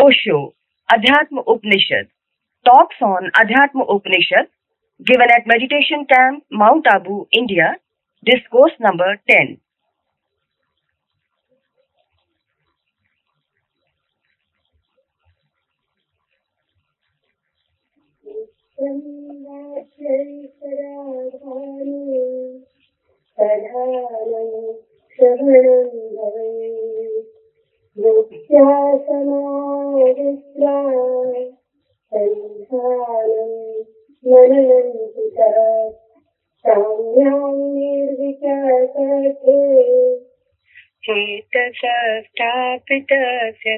Osho, Adhyatma Upanishad, talks on Adhyatma Upanishad, given at Meditation Camp, Mount Abu, India, discourse number 10. चेतसस्तापितस्य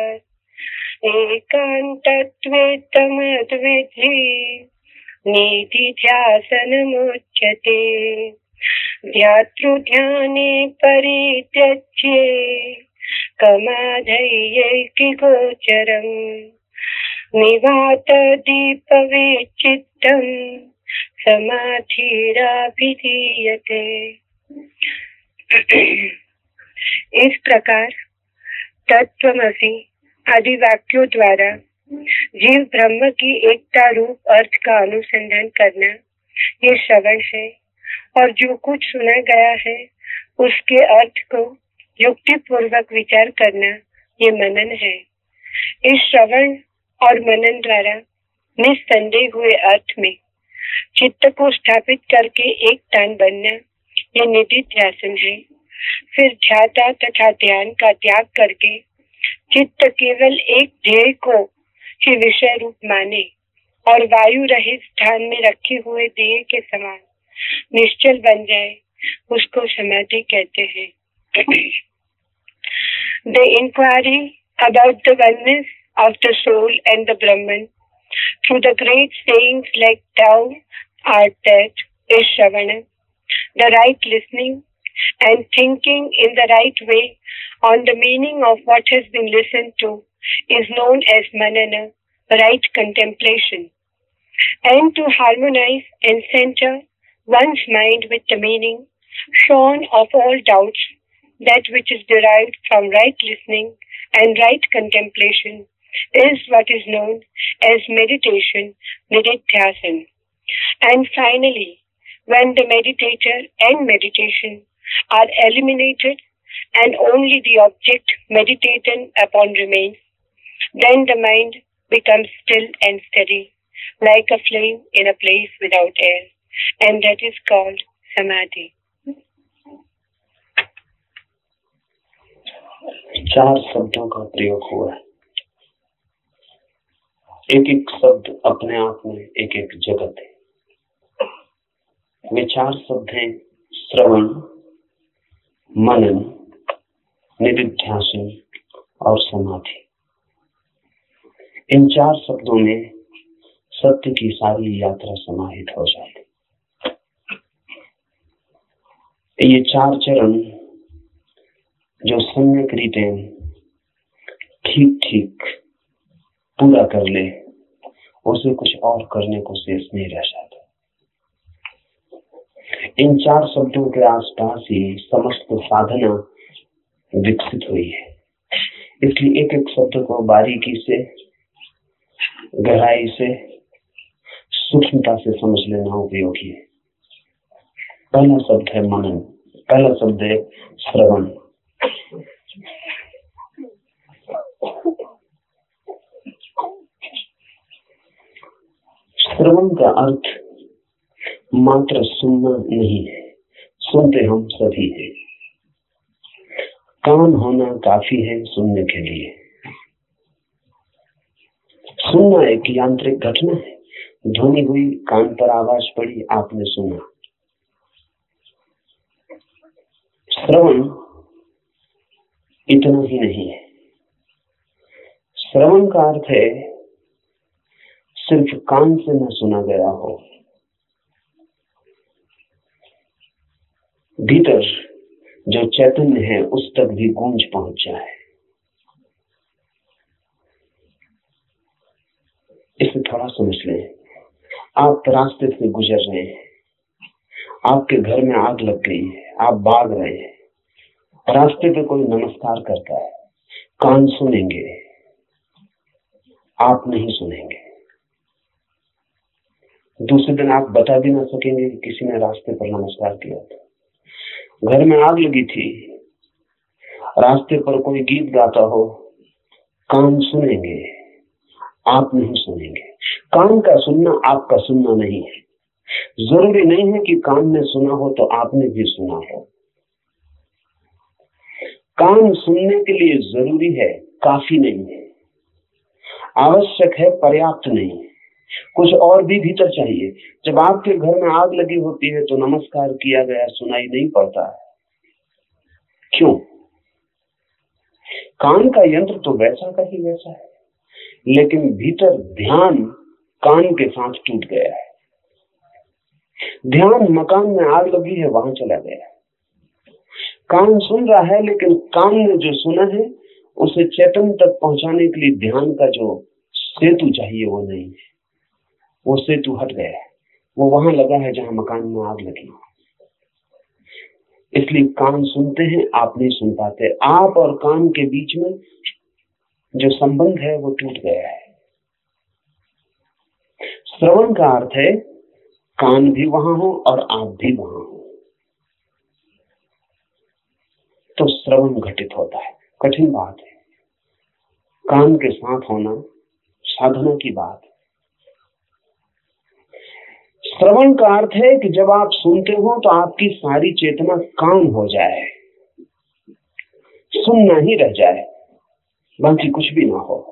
एकान्तत्वेत्तमद्विद्धि निधिध्यासनमुच्यते ध्यातृध्याने परित्यज्ये कमाधैयैकिगोचरम् निवातदीपविचित्तम् समाधिराभिधीयते। इस प्रकार तत्वमसि आदि वाक्यों द्वारा जीव ब्रह्म की एकता रूप अर्थ का अनुसंधान करना ये श्रवण है, और जो कुछ सुना गया है उसके अर्थ को युक्ति पूर्वक विचार करना ये मनन है। इस श्रवण और मनन द्वारा निस्संदेह हुए अर्थ में चित्त को स्थापित करके एक तान बनना ये निधिध्यासन है। फिर ध्याता तथा ध्यान का त्याग करके चित्त केवल एक ध्येय को ही विषय रूप माने और वायु रहित स्थान में रखे हुए दिए के समान निश्चल बन जाए, उसको समाधि कहते हैं। The inquiry about the oneness of the soul and the Brahman through the great sayings like thou art that is Shravana. The right listening and thinking in the right way on the meaning of what has been listened to is known as manana, right contemplation. And to harmonize and center one's mind with the meaning shorn of all doubts, that which is derived from right listening and right contemplation is what is known as meditation, nididhyasana. And finally, when the meditator and meditation are eliminated and only the object meditated upon remains, then the mind becomes still and steady, like a flame in a place without air, and that is called samadhi. 4 शब्दों का प्रयोग हुआ है। एक एक शब्द अपने आप में एक एक जगत है। वे 4 शब्द हैं श्रवण, मनन, निधिध्यासन और समाधि। इन 4 शब्दों में सत्य की सारी यात्रा समाहित हो जाती। ये 4 चरण जो सम्यक रीते ठीक ठीक पूरा कर ले, उसे कुछ और करने को शेष नहीं रह जाता। इन 4 शब्दों के आसपास ही समस्त साधना विकसित हुई है। इसलिए एक एक शब्द को बारीकी से, गहराई से, सूक्ष्मता से समझ लेना उपयोगी है। पहला शब्द है मनन, पहला शब्द है श्रवण। श्रवण का अर्थ मात्र सुनना नहीं है, सुनते हम सभी हैं। कान होना काफी है सुनने के लिए। सुनना एक यांत्रिक घटना है। ध्वनि हुई, कान पर आवाज पड़ी, आपने सुना। श्रवण इतना ही नहीं है। श्रवण का अर्थ है सिर्फ कान से न सुना गया हो, भीतर जो चैतन्य है उस तक भी गूंज पहुंच जाए। इसे थोड़ा समझ लें। आप रास्ते से गुजर रहे हैं, आपके घर में आग लग गई है, आप भाग रहे हैं, रास्ते पे कोई नमस्कार करता है, कान सुनेंगे, आप नहीं सुनेंगे। दूसरे दिन आप बता भी ना सकेंगे कि किसी ने रास्ते पर नमस्कार किया था। घर में आग लगी थी, रास्ते पर कोई गीत गाता हो, कान सुनेंगे, आप नहीं सुनेंगे। कान का सुनना आपका सुनना नहीं है। जरूरी नहीं है कि कान ने सुना हो तो आपने भी सुना हो। कान सुनने के लिए जरूरी है, काफी नहीं है। आवश्यक है, पर्याप्त नहीं है। कुछ और भी भीतर चाहिए। जब आपके घर में आग लगी होती है तो नमस्कार किया गया सुनाई नहीं पड़ता है। क्यों? कान का यंत्र तो वैसा का ही वैसा है, लेकिन भीतर ध्यान कान के साथ टूट गया है। ध्यान मकान में आग लगी है वहां चला गया। कान सुन रहा है, लेकिन कान ने जो सुना है उसे चेतन तक पहुंचाने के लिए ध्यान का जो सेतु चाहिए वो नहीं है। वो सेतु हट गया है, वो वहां लगा है जहां मकान में आग लगी। इसलिए कान सुनते हैं, आप नहीं सुन पाते। आप और कान के बीच में जो संबंध है वो टूट गया है। श्रवण का अर्थ है कान भी वहां हो और आप भी वहां हो, तो श्रवण घटित होता है। कठिन बात है। कान के साथ होना साधना की बात है। श्रवण का अर्थ है कि जब आप सुनते हो तो आपकी सारी चेतना काम हो जाए, सुनना ही रह जाए, बाकी कुछ भी ना हो।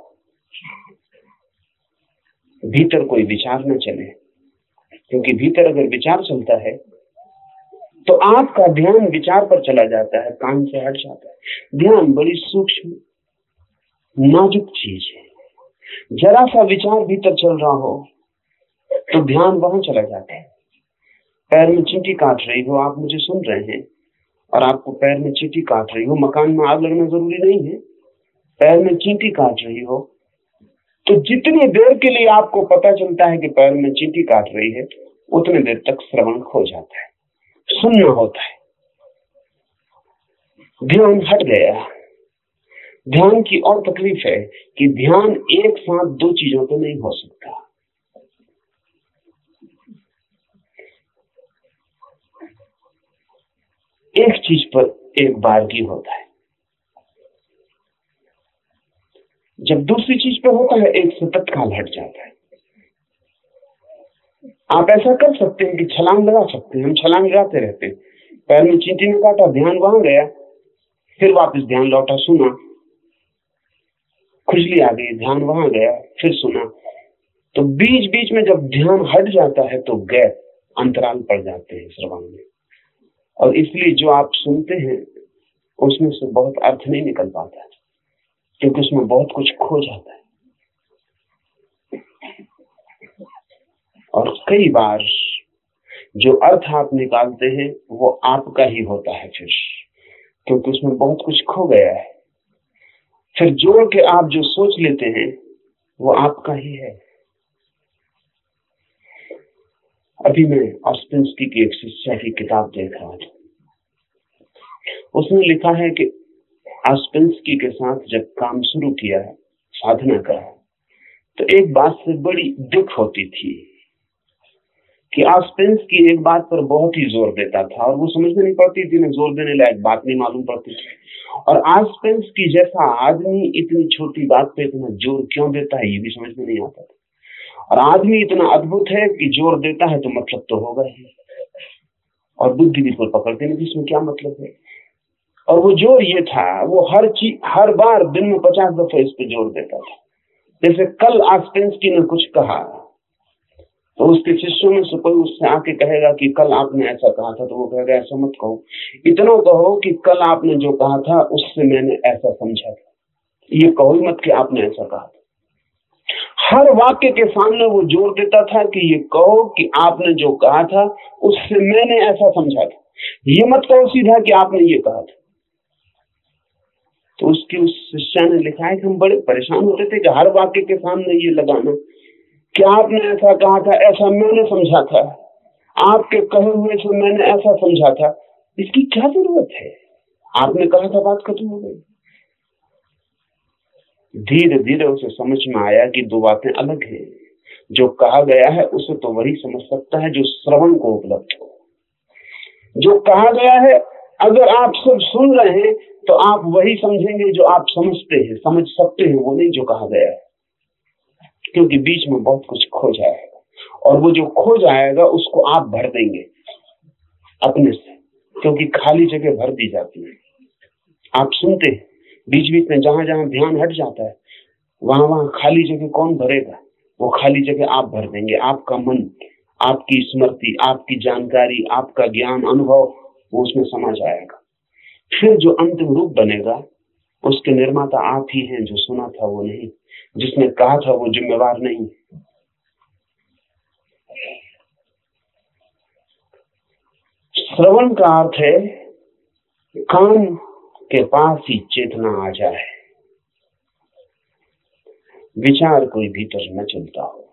भीतर कोई विचार न चले, क्योंकि भीतर अगर विचार चलता है तो आपका ध्यान विचार पर चला जाता है, कान से हट जाता है। ध्यान बड़ी सूक्ष्म नाजुक चीज है। जरा सा विचार भीतर चल रहा हो तो ध्यान वहां चला जाता है। पैर में चींटी काट रही हो, आप मुझे सुन रहे हैं और आपको पैर में चींटी काट रही हो, मकान में आग लगना जरूरी नहीं है। पैर में चींटी काट रही हो तो जितनी देर के लिए आपको पता चलता है कि पैर में चींटी काट रही है, उतने देर तक श्रवण खो जाता है, सुनना होता है। ध्यान हट गया। ध्यान की और तकलीफ है कि ध्यान एक साथ दो चीजों पे नहीं हो सकता। एक चीज पर एक बारगी होता है, जब दूसरी चीज पे होता है एक से तत्काल हट जाता है। आप ऐसा कर सकते हैं कि छलांग लगा सकते हैं। हम छलांग लगाते रहते हैं। पैर में चींटी ने काटा, ध्यान वहां गया, फिर वापस ध्यान लौटा, सुना, खुजली आ गई, ध्यान वहां गया, फिर सुना। तो बीच बीच में जब ध्यान हट जाता है तो गैप, अंतराल पड़ जाते हैं श्रवण में, और इसलिए जो आप सुनते हैं उसमें से बहुत अर्थ नहीं निकल पाता, क्योंकि उसमें बहुत कुछ खो जाता है। और कई बार जो अर्थ आप निकालते हैं वो आपका ही होता है फिर, क्योंकि उसमें बहुत कुछ खो गया है। फिर जोड़ के आप जो सोच लेते हैं वो आपका ही है। अभी मैं ऑस्पेंस्की की एक शिष्या की किताब देख रहा था। उसने लिखा है कि ऑस्पेंस्की के साथ जब काम शुरू किया है साधना का, तो एक बात से बड़ी दुख होती थी कि ऑस्पेंस्की एक बात पर बहुत ही जोर देता था और वो समझ में नहीं पड़ती थी, जोर देने लायक बात नहीं मालूम पड़ती थी। और ऑस्पेंस्की जैसा आदमी इतनी छोटी बात पे इतना जोर क्यों देता है ये भी समझ में नहीं आता था। और आदमी इतना अद्भुत है कि जोर देता है तो मतलब तो होगा ही, और बुद्धि बिल्कुल पकड़ते नहीं इसमें क्या मतलब है। और वो जोर ये था, वो हर बार दिन में 50 दफे इस पे जोर देता था। जैसे कल ऑस्पेंस्की ने कुछ कहा तो उसके शिष्यों में से कोई उससे आके कहेगा कि कल आपने ऐसा कहा था, तो वो कहेगा ऐसा मत कहो, इतना कहो कि कल आपने जो कहा था उससे मैंने ऐसा समझा था। ये कहो मत कि आपने ऐसा कहा था। हर वाक्य के सामने वो जोर देता था कि ये कहो कि आपने जो कहा था उससे मैंने ऐसा समझा था, ये मत कहो सीधा कि आपने ये कहा था। तो उसकी उस शिष्या ने लिखा है कि हम बड़े परेशान होते थे कि हर वाक्य के सामने ये लगाना कि आपने ऐसा कहा था, ऐसा मैंने समझा था, आपके कहे हुए से मैंने ऐसा समझा था। इसकी क्या जरूरत है? आपने कहा था, बात खत्म हो गई। धीरे धीरे उसे समझ में आया कि दो बातें अलग हैं। जो कहा गया है उसे तो वही समझ सकता है जो श्रवण को उपलब्ध हो। जो कहा गया है अगर आप सब सुन रहे हैं तो आप वही समझेंगे जो आप समझते हैं, समझ सकते हैं, वो नहीं जो कहा गया है। क्योंकि बीच में बहुत कुछ खो जाएगा, और वो जो खो जाएगा उसको आप भर देंगे अपने से, क्योंकि खाली जगह भर दी जाती है। आप सुनते हैं, बीच बीच में जहां जहां ध्यान हट जाता है वहां वहां खाली जगह कौन भरेगा? वो खाली जगह आप भर देंगे। आपका मन, आपकी स्मृति, आपकी जानकारी, आपका ज्ञान, अनुभव, वो उसमें समा जाएगा। फिर जो अंतिम रूप बनेगा उसके निर्माता आप ही हैं। जो सुना था वो नहीं, जिसने कहा था वो जिम्मेवार नहीं। श्रवण का अर्थ है कान के पास ही चेतना आ जाए, विचार कोई भीतर न चलता हो,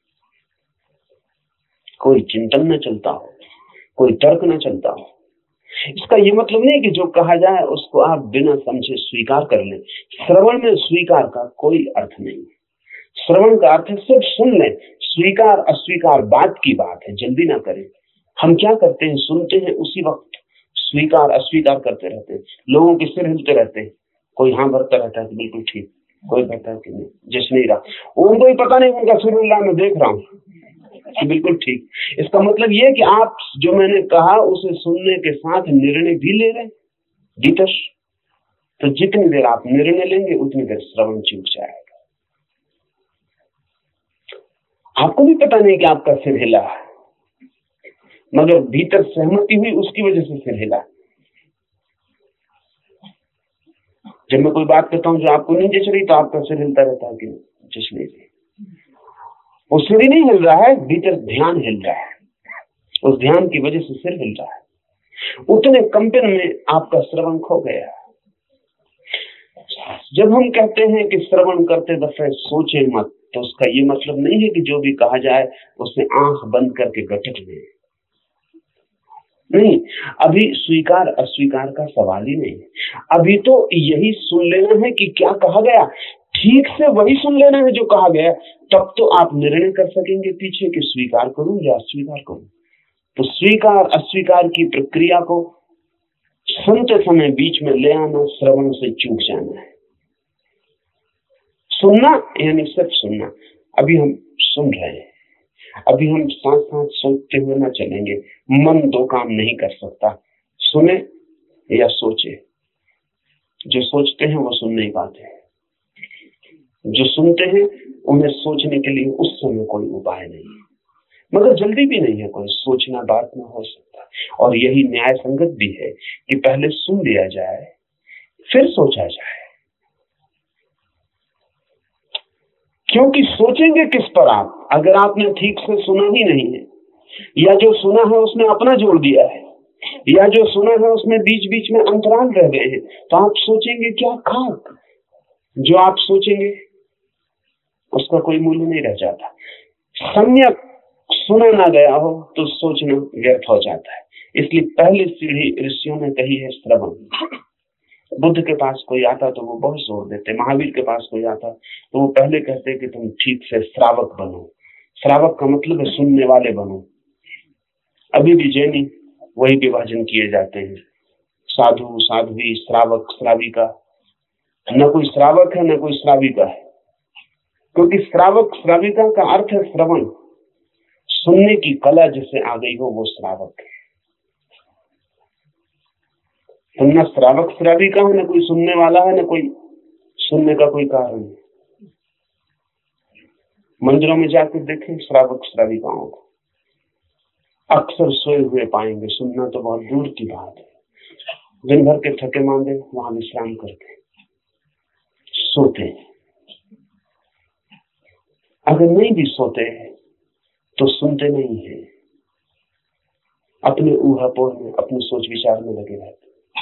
कोई चिंतन न चलता हो, कोई तर्क न चलता हो। इसका ये मतलब नहीं कि जो कहा जाए उसको आप बिना समझे स्वीकार कर लें। श्रवण में स्वीकार का कोई अर्थ नहीं। श्रवण का अर्थ है सिर्फ सुन लें। स्वीकार अस्वीकार बात की बात है, जल्दी ना करें। हम क्या करते हैं, सुनते हैं, उसी वक्त स्वीकार अस्वीकार करते रहते हैं। लोगों के सिर हिलते रहते हैं, कोई हाँ भरता रहता है कि बिल्कुल ठीक, कोई कहता है कि नहीं, जैसे नहीं रहा। उनको ही पता नहीं उनका सिर हिल रहा, मैं देख रहा हूँ कि बिल्कुल ठीक। इसका मतलब ये कि आप जो मैंने कहा उसे सुनने के साथ निर्णय भी ले रहे हैं भीतर। तो जितनी देर आप निर्णय लेंगे उतनी देर श्रवण चूक जाएगा। आपको भी पता नहीं कि आपका सिर हिला, मगर भीतर सहमति हुई, उसकी वजह से सिर हिला। जब मैं कोई बात कहता हूँ जो आपको नहीं जच रही तो आपका सिर हिलता रहता है कि जच नहीं रही। वो सिर ही नहीं हिल रहा है, भीतर ध्यान हिल रहा है। उस ध्यान की वजह से सिर हिल रहा है। उतने कंपन में आपका श्रवण खो गया। जब हम कहते हैं कि श्रवण करते दफे सोचे मत, तो उसका ये मतलब नहीं है कि जो भी कहा जाए उसमें आंख बंद करके गटक लें। नहीं, अभी स्वीकार अस्वीकार का सवाल ही नहीं। अभी तो यही सुन लेना है कि क्या कहा गया, ठीक से वही सुन लेना है जो कहा गया। तब तो आप निर्णय कर सकेंगे पीछे कि स्वीकार करूं या अस्वीकार करूं। तो स्वीकार अस्वीकार की प्रक्रिया को सुनते समय बीच में ले आना श्रवण से चूक जाना है। सुनना यानी सिर्फ सुनना। अभी हम सुन रहे हैं, अभी हम साथ साथ सोचते हुए ना चलेंगे। मन दो काम नहीं कर सकता, सुने या सोचे। जो सोचते हैं वो सुन नहीं पाते, जो सुनते हैं उन्हें सोचने के लिए उस समय कोई उपाय नहीं है, मगर जल्दी भी नहीं है कोई। सोचना बात में हो सकता, और यही न्याय संगत भी है कि पहले सुन लिया जाए फिर सोचा जाए। क्योंकि सोचेंगे किस पर आप, अगर आपने ठीक से सुना ही नहीं है, या जो सुना है उसमें अपना जोड़ दिया है, या जो सुना है उसमें बीच बीच में अंतराल रह गए हैं, तो आप सोचेंगे क्या खाक। जो आप सोचेंगे उसका कोई मूल्य नहीं रह जाता। सम्यक सुना ना गया हो तो सोचना व्यर्थ हो जाता है। इसलिए पहली सीढ़ी ऋषियों ने कही है श्रवण। बुद्ध के पास कोई आता तो वो बहुत जोर देते, महावीर के पास कोई आता तो वो पहले कहते कि तुम ठीक से श्रावक बनो। श्रावक का मतलब है सुनने वाले बनो। अभी भी जैनी वही विभाजन किए जाते हैं, साधु साध्वी, श्रावक श्राविका। न कोई श्रावक है न कोई श्राविका है, क्योंकि श्रावक श्राविका का अर्थ है श्रवण। सुनने की कला जिसे आ गई हो वो श्रावक है। तो न श्रावक श्राविका है, न कोई सुनने वाला है, न कोई सुनने का कोई कारण है। मंदिरों में जाकर देखें श्रावक श्राविकाओं को, अक्सर सोए हुए पाएंगे। सुनना तो बहुत दूर की बात है। दिन भर के थके मांदे वहां विश्राम करते सोते। अगर नहीं भी सोते तो सुनते नहीं है, अपने ऊहापोह में, अपने सोच विचार में लगे रहते।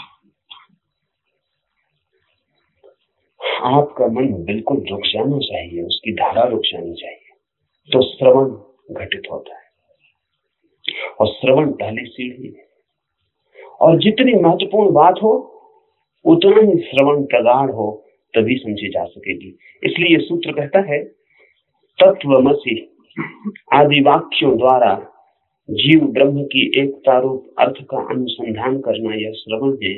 आपका मन बिल्कुल रुक जाना चाहिए, उसकी धारा रुक जानी चाहिए, तो श्रवण घटित होता है। और श्रवण पहली सीढ़ी है, और जितनी महत्वपूर्ण बात हो उतना ही श्रवण प्रगाढ़ हो तभी समझी जा सकेगी। इसलिए ये सूत्र कहता है, तत्वमसि आदि वाक्यों द्वारा जीव ब्रह्म की एकता रूप अर्थ का अनुसंधान करना यह श्रवण है।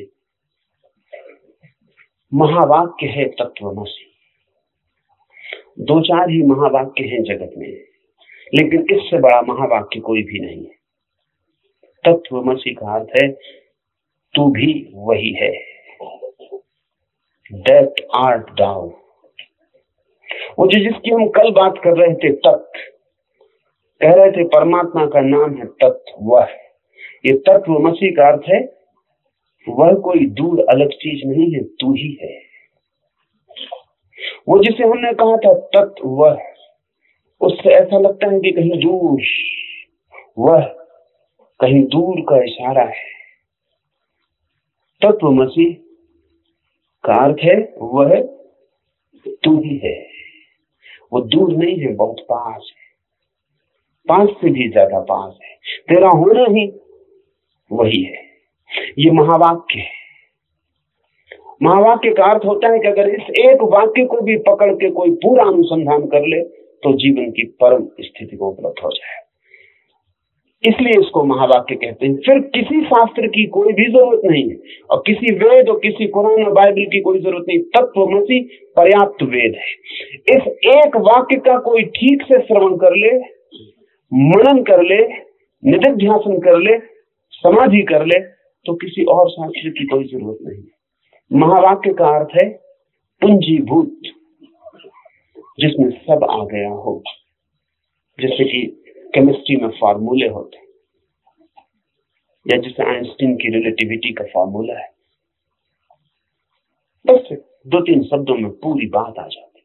महावाक्य है तत्वमसि। 2-4 ही महावाक्य हैं जगत में, लेकिन इससे बड़ा महावाक्य कोई भी नहीं है। तत्वमसि का अर्थ है तू भी वही है, दैट आर्ट दाउ। वो जो जिसकी हम कल बात कर रहे थे, तत्व कह रहे थे, परमात्मा का नाम है तत्व, वह। ये तत्वमसि का अर्थ है वह कोई दूर अलग चीज नहीं है, तू ही है। वो जिसे हमने कहा था तत्व वह, उससे ऐसा लगता है कि कहीं दूर, वह कहीं दूर का इशारा है। तत्वमसि का अर्थ है वह तू ही है। वो दूर नहीं है, बहुत पास है, पास से भी ज्यादा पास है। तेरा होना ही वही है। ये महावाक्य है। महावाक्य का अर्थ होता है कि अगर इस एक वाक्य को भी पकड़ के कोई पूरा अनुसंधान कर ले तो जीवन की परम स्थिति को उपलब्ध हो जाए। इसलिए इसको महावाक्य कहते हैं। फिर किसी शास्त्र की कोई भी जरूरत नहीं है, और किसी वेद और किसी कुरान और बाइबल की कोई जरूरत नहीं। तत्वमसि पर्याप्त वेद है। इस एक वाक्य का कोई ठीक से श्रवण कर ले, मनन कर ले, निधिध्यासन कर ले, समाधि कर ले, तो किसी और शास्त्र की कोई जरूरत नहीं है। महावाक्य का अर्थ है पूंजीभूत, जिसमें सब आ गया हो। जैसे कि केमिस्ट्री में फार्मूले होते, या जैसे आइंस्टीन की रिलेटिविटी का फार्मूला है, बस 2-3 शब्दों में पूरी बात आ जाती।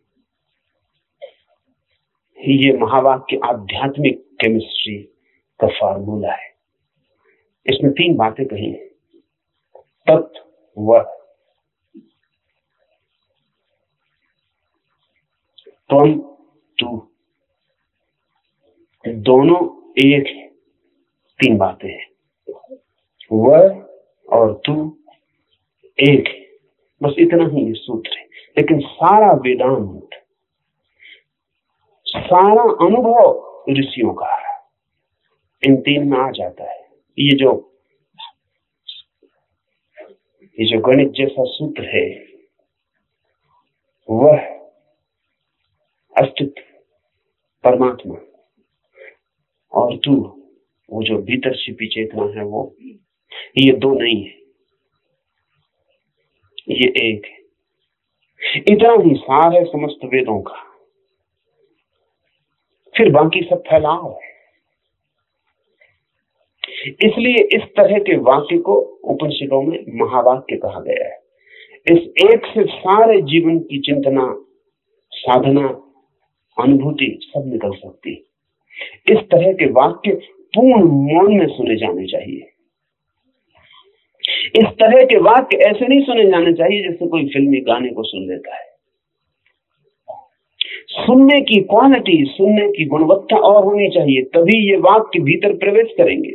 ये महावाक्य आध्यात्मिक केमिस्ट्री का फार्मूला है। इसमें 3 बातें कही हैं, तत्व, वह, त्वम, तू। दोनों एक है, 3 बातें हैं। वह और तू एक है, बस इतना ही ये सूत्र है। लेकिन सारा वेदांत, सारा अनुभव ऋषियों का इन 3 में आ जाता है। ये जो गणित जैसा सूत्र है, वह अस्तित्व परमात्मा, और तू वो जो भीतर छिपी चेतना है, वो, ये 2 नहीं है, ये एक है। इतना ही सार है समस्त वेदों का। फिर बाकी सब फैलाव है। इसलिए इस तरह के वाक्य को उपनिषदों में महावाक्य कहा गया है। इस एक से सारे जीवन की चिंतना, साधना, अनुभूति सब निकल सकती है। इस तरह के वाक्य पूर्ण मौन में सुने जाने चाहिए। इस तरह के वाक्य ऐसे नहीं सुने जाने चाहिए जैसे कोई फिल्मी गाने को सुन लेता है। सुनने की क्वालिटी, सुनने की गुणवत्ता और होनी चाहिए, तभी ये वाक्य भीतर प्रवेश करेंगे।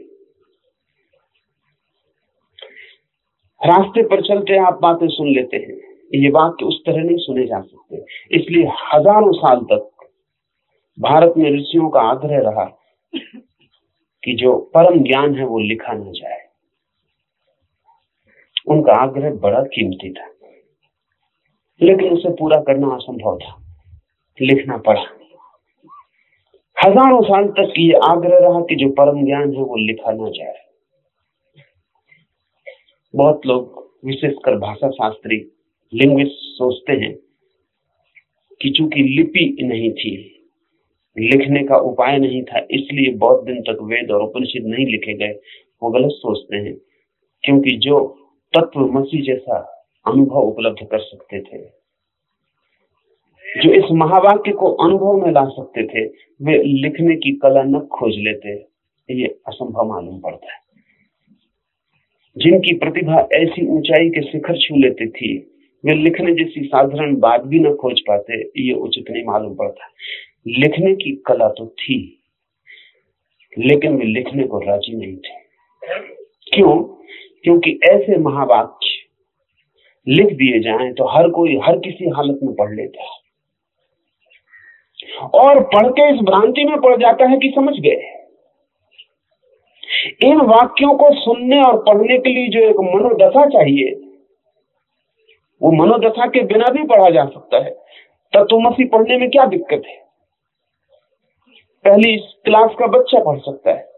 रास्ते पर चलते आप बातें सुन लेते हैं, ये वाक्य उस तरह नहीं सुने जा सकते। इसलिए हजारों साल तक भारत में ऋषियों का आग्रह रहा कि जो परम ज्ञान है वो लिखा न जाए। उनका आग्रह बड़ा कीमती था, लेकिन उसे पूरा करना असंभव था, लिखना पड़ा। हजारों साल तक ये आग्रह रहा कि जो परम ज्ञान है वो लिखा न जाए। बहुत लोग, विशेषकर भाषा शास्त्री, लिंग्विस्ट, सोचते हैं कि चूंकि लिपि नहीं थी, लिखने का उपाय नहीं था, इसलिए बहुत दिन तक वेद और उपनिषद नहीं लिखे गए। वो गलत सोचते हैं, क्योंकि जो तत्वमसि जैसा अनुभव उपलब्ध कर सकते थे, जो इस महावाक्य को अनुभव में ला सकते थे, वे लिखने की कला न खोज लेते। ये असंभव मालूम पड़ता है। जिनकी प्रतिभा ऐसी ऊंचाई के शिखर छू लेती थी, वे लिखने जैसी साधारण बात भी न खोज पाते। ये उचित नहीं मालूम पड़ता। लिखने की कला तो थी, लेकिन वे लिखने को राजी नहीं थे। क्यों? क्योंकि ऐसे महावाक्य लिख दिए जाएं तो हर कोई हर किसी हालत में पढ़ लेता है, और पढ़ के इस भ्रांति में पड़ जाता है कि समझ गए। इन वाक्यों को सुनने और पढ़ने के लिए जो एक मनोदशा चाहिए, वो मनोदशा के बिना भी पढ़ा जा सकता है। तत्वमसी पढ़ने में क्या दिक्कत है? पहली क्लास का बच्चा पढ़ सकता है,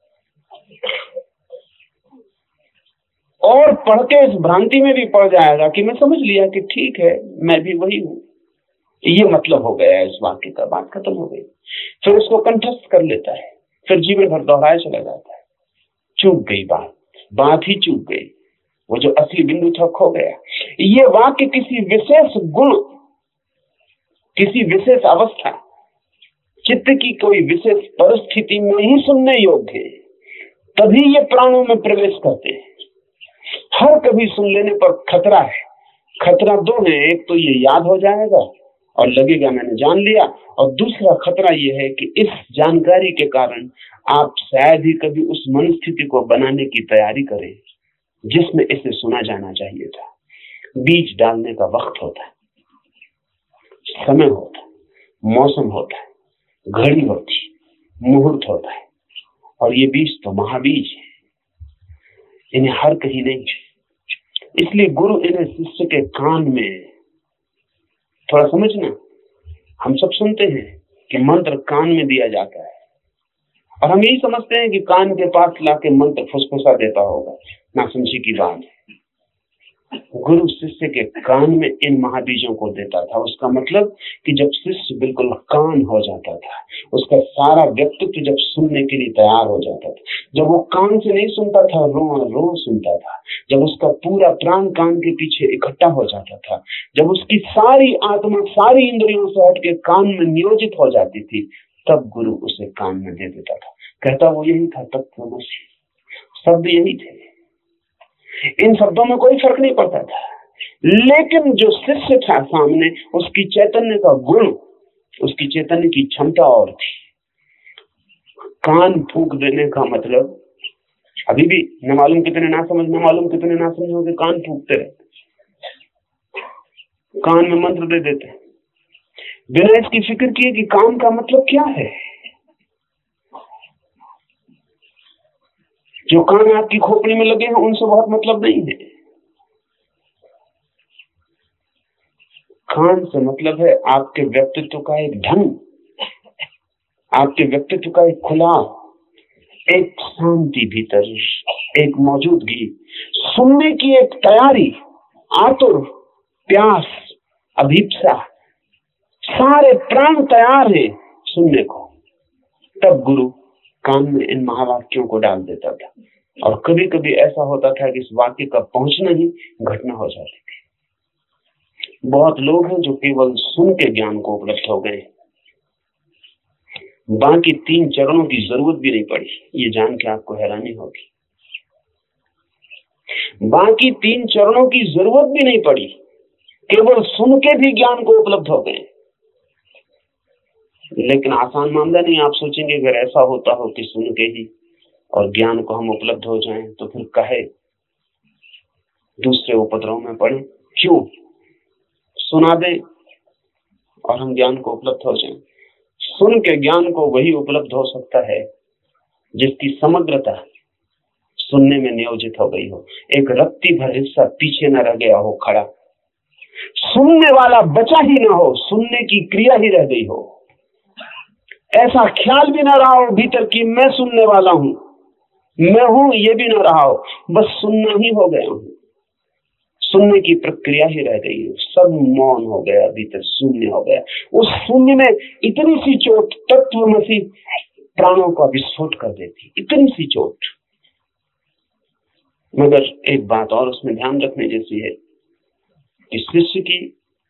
और पढ़ के इस भ्रांति में भी पड़ जाएगा कि मैं समझ लिया कि ठीक है, मैं भी वही हूं, ये मतलब हो गया इस वाक्य का, बात खत्म हो गई। फिर उसको कंठस्थ कर लेता है, फिर जीवन भर दोहराया चला जाता है। चूक गई बात ही चूक गई, वो जो असली बिंदु था खो गया। ये वाक्य किसी विशेष गुण, किसी विशेष अवस्था, चित्त की कोई विशेष परिस्थिति में ही सुनने योग्य है, तभी ये प्राणों में प्रवेश करते हैं। हर कभी सुन लेने पर खतरा है। खतरा दो है, एक तो ये याद हो जाएगा और लगेगा मैंने जान लिया, और दूसरा खतरा ये है कि इस जानकारी के कारण आप शायद ही कभी उस मनस्थिति को बनाने की तैयारी करें जिसमें इसे सुना जाना चाहिए था। बीज डालने का वक्त होता है, समय होता है, मौसम होता है, घड़ी होती है, मुहूर्त होता है, और ये बीज तो महाबीज है, इन्हें हर कहीं नहीं। इसलिए गुरु इन्हें शिष्य के कान में, थोड़ा समझना, हम सब सुनते हैं कि मंत्र कान में दिया जाता है, और हम यही समझते हैं कि कान के पास लाके मंत्र फुसफुसा देता होगा। नासमझी की बात है। गुरु शिष्य के कान में इन महाबीजों को देता था। उसका मतलब कि जब शिष्य बिल्कुल कान हो जाता था, उसका सारा व्यक्तित्व जब सुनने के लिए तैयार हो जाता था, जब वो कान से नहीं सुनता था, रो सुनता था, जब उसका पूरा प्राण कान के पीछे इकट्ठा हो जाता था, जब उसकी सारी आत्मा सारी इंद्रियों से हट के कान में नियोजित हो जाती थी, तब गुरु उसे कान में दे देता था। कहता वो यही था, तत्वमसी, शब्द यही थे। इन शब्दों में कोई फर्क नहीं पड़ता था, लेकिन जो शिष्य था सामने, उसकी चैतन्य का गुण, उसकी चैतन्य की क्षमता और थी। कान फूंक देने का मतलब, अभी भी न मालूम कितने ना समझो कि कान फूंकते रहते, कान में मंत्र दे देते बिना इसकी फिक्र किए कि कान का मतलब क्या है। जो कान आपकी खोपड़ी में लगे हैं उनसे बहुत मतलब नहीं है। कान से मतलब है आपके व्यक्तित्व का एक ढंग, आपके व्यक्तित्व का एक खुलाव, एक शांति भीतर, एक मौजूदगी, सुनने की एक तैयारी, आतुर, प्यास, अभीप्सा, सारे प्राण तैयार हैं सुनने को। तब गुरु कान में इन महावाक्यों को डाल देता था, और कभी कभी ऐसा होता था कि इस वाक्य का पहुंचना ही घटना हो जाती थी। बहुत लोग हैं जो केवल सुन के ज्ञान को उपलब्ध हो गए, बाकी 3 चरणों की जरूरत भी नहीं पड़ी। ये जान के आपको हैरानी होगी, बाकी 3 चरणों की जरूरत भी नहीं पड़ी, केवल सुन के भी ज्ञान को उपलब्ध हो गए। लेकिन आसान मामला नहीं। आप सोचेंगे अगर ऐसा होता हो कि सुन के ही और ज्ञान को हम उपलब्ध हो जाएं, तो फिर काहे दूसरे उपद्रव में पड़े? क्यों? सुना दे और हम ज्ञान को उपलब्ध हो जाएं। सुन के ज्ञान को वही उपलब्ध हो सकता है जिसकी समग्रता सुनने में नियोजित हो गई हो, एक रत्ती भर हिस्सा पीछे न रह गया हो खड़ा, सुनने वाला बचा ही ना हो, सुनने की क्रिया ही रह गई हो, ऐसा ख्याल भी ना रहा हो भीतर कि मैं सुनने वाला हूं, मैं हूं, ये भी ना रहा हो, बस सुनना ही हो गया हूं, सुनने की प्रक्रिया ही रह गई है, सब मौन हो गया, भीतर शून्य हो गया। उस शून्य में इतनी सी चोट तत्वमसी प्राणों का विस्फोट कर देती, इतनी सी चोट। मगर एक बात और उसमें ध्यान रखने जैसी है कि शिष्य की,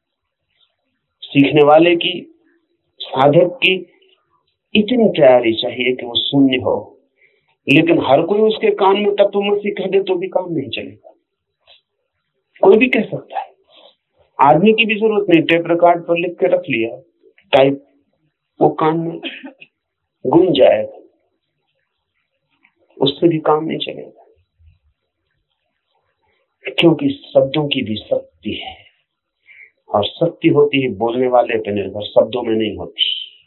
सीखने वाले की, साधक की इतनी तैयारी चाहिए कि वो शून्य हो। लेकिन हर कोई उसके कान में तत्वमसी कह दे तो भी काम नहीं चलेगा। कोई भी कह सकता है, आदमी की भी जरूरत नहीं, टेप रिकॉर्ड पर लिख के रख लिया, टाइप, वो कान में गूंज जाएगा, उससे भी काम नहीं चलेगा। क्योंकि शब्दों की भी शक्ति है, और शक्ति होती है बोलने वाले पे निर्भर, शब्दों में नहीं होती।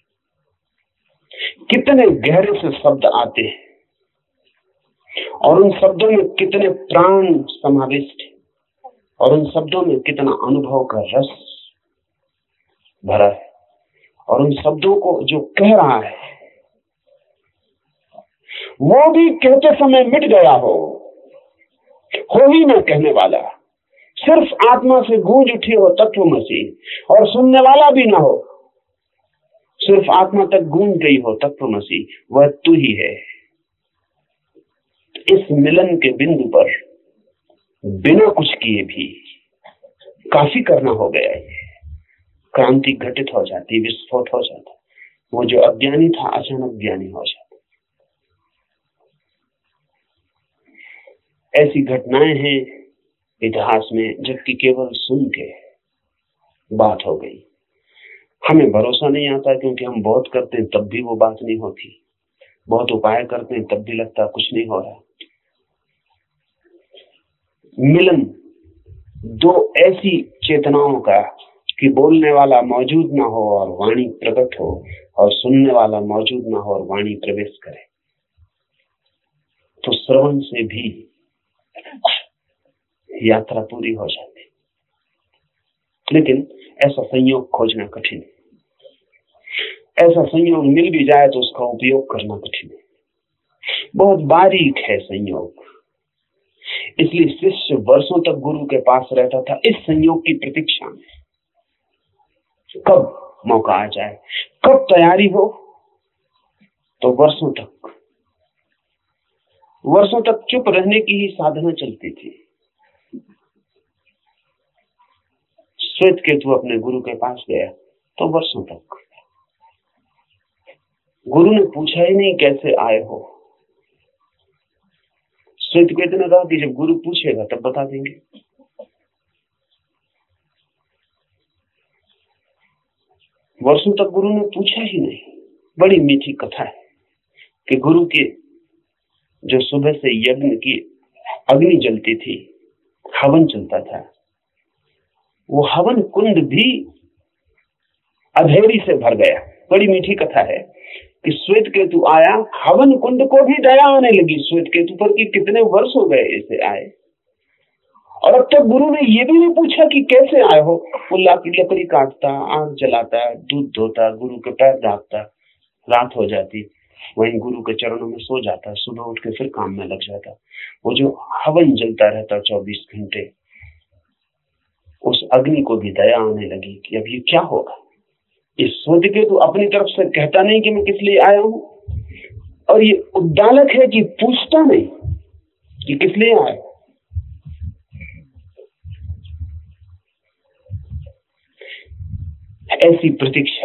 कितने गहरे से शब्द आते हैं और उन शब्दों में कितने प्राण समाविष्ट है, और उन शब्दों में कितना अनुभव का रस भरा है, और उन शब्दों को जो कह रहा है वो भी कहते समय मिट गया हो ही ना कहने वाला, सिर्फ आत्मा से गूंज उठी हो तत्वमसि, और सुनने वाला भी ना हो, सिर्फ आत्मा तक गूंज गई हो तत्वमसि, वह तू ही है। इस मिलन के बिंदु पर बिना कुछ किए भी काफी करना हो गया है। क्रांति घटित हो जाती, विस्फोट हो जाता, वो जो अज्ञानी था अचानक ज्ञानी हो जाता। ऐसी घटनाएं हैं इतिहास में, जबकि केवल सुन के बात हो गई। हमें भरोसा नहीं आता क्योंकि हम बहुत करते हैं तब भी वो बात नहीं होती, बहुत उपाय करते हैं तब भी लगता कुछ नहीं हो रहा। मिलन दो ऐसी चेतनाओं का कि बोलने वाला मौजूद ना हो और वाणी प्रकट हो, और सुनने वाला मौजूद ना हो और वाणी प्रवेश करे, तो श्रवण से भी यात्रा पूरी हो जाती। लेकिन ऐसा संयोग खोजना कठिन है। ऐसा संयोग मिल भी जाए तो उसका उपयोग करना कठिन है, बहुत बारीक है संयोग। इसलिए शिष्य वर्षों तक गुरु के पास रहता था इस संयोग की प्रतीक्षा में, कब मौका आ जाए, कब तैयारी हो। तो वर्षों तक चुप रहने की ही साधना चलती थी। श्वेत केतु अपने गुरु के पास गया तो वर्षों तक गुरु ने पूछा ही नहीं कैसे आए हो। श्वेत केतु ने कहा कि जब गुरु पूछेगा तब बता देंगे। वर्षों तक गुरु ने पूछा ही नहीं। बड़ी मीठी कथा है कि गुरु के जो सुबह से यज्ञ की अग्नि जलती थी, हवन चलता था, वो हवन कुंड भी अधेरी से भर गया। बड़ी मीठी कथा है कि श्वेत केतु आया, हवन कुंड को भी दया आने लगी श्वेत केतु पर कि कितने वर्ष हो गए इसे आए, और अब तक गुरु ने ये भी नहीं पूछा कि कैसे आए हो। पुल्ला की लकड़ी काटता, आग जलाता, दूध धोता, गुरु के पैर दागता, रात हो जाती, वहीं गुरु के चरणों में सो जाता, सुबह उठ के फिर काम में लग जाता। वो जो हवन जलता रहता 24 घंटे, उस अग्नि को भी दया आने लगी कि अब ये क्या होगा। इस सोच के तो अपनी तरफ से कहता नहीं कि मैं किस लिए आया हूं, और ये उद्दालक है कि पूछता नहीं कि किस लिए आया। ऐसी प्रतीक्षा,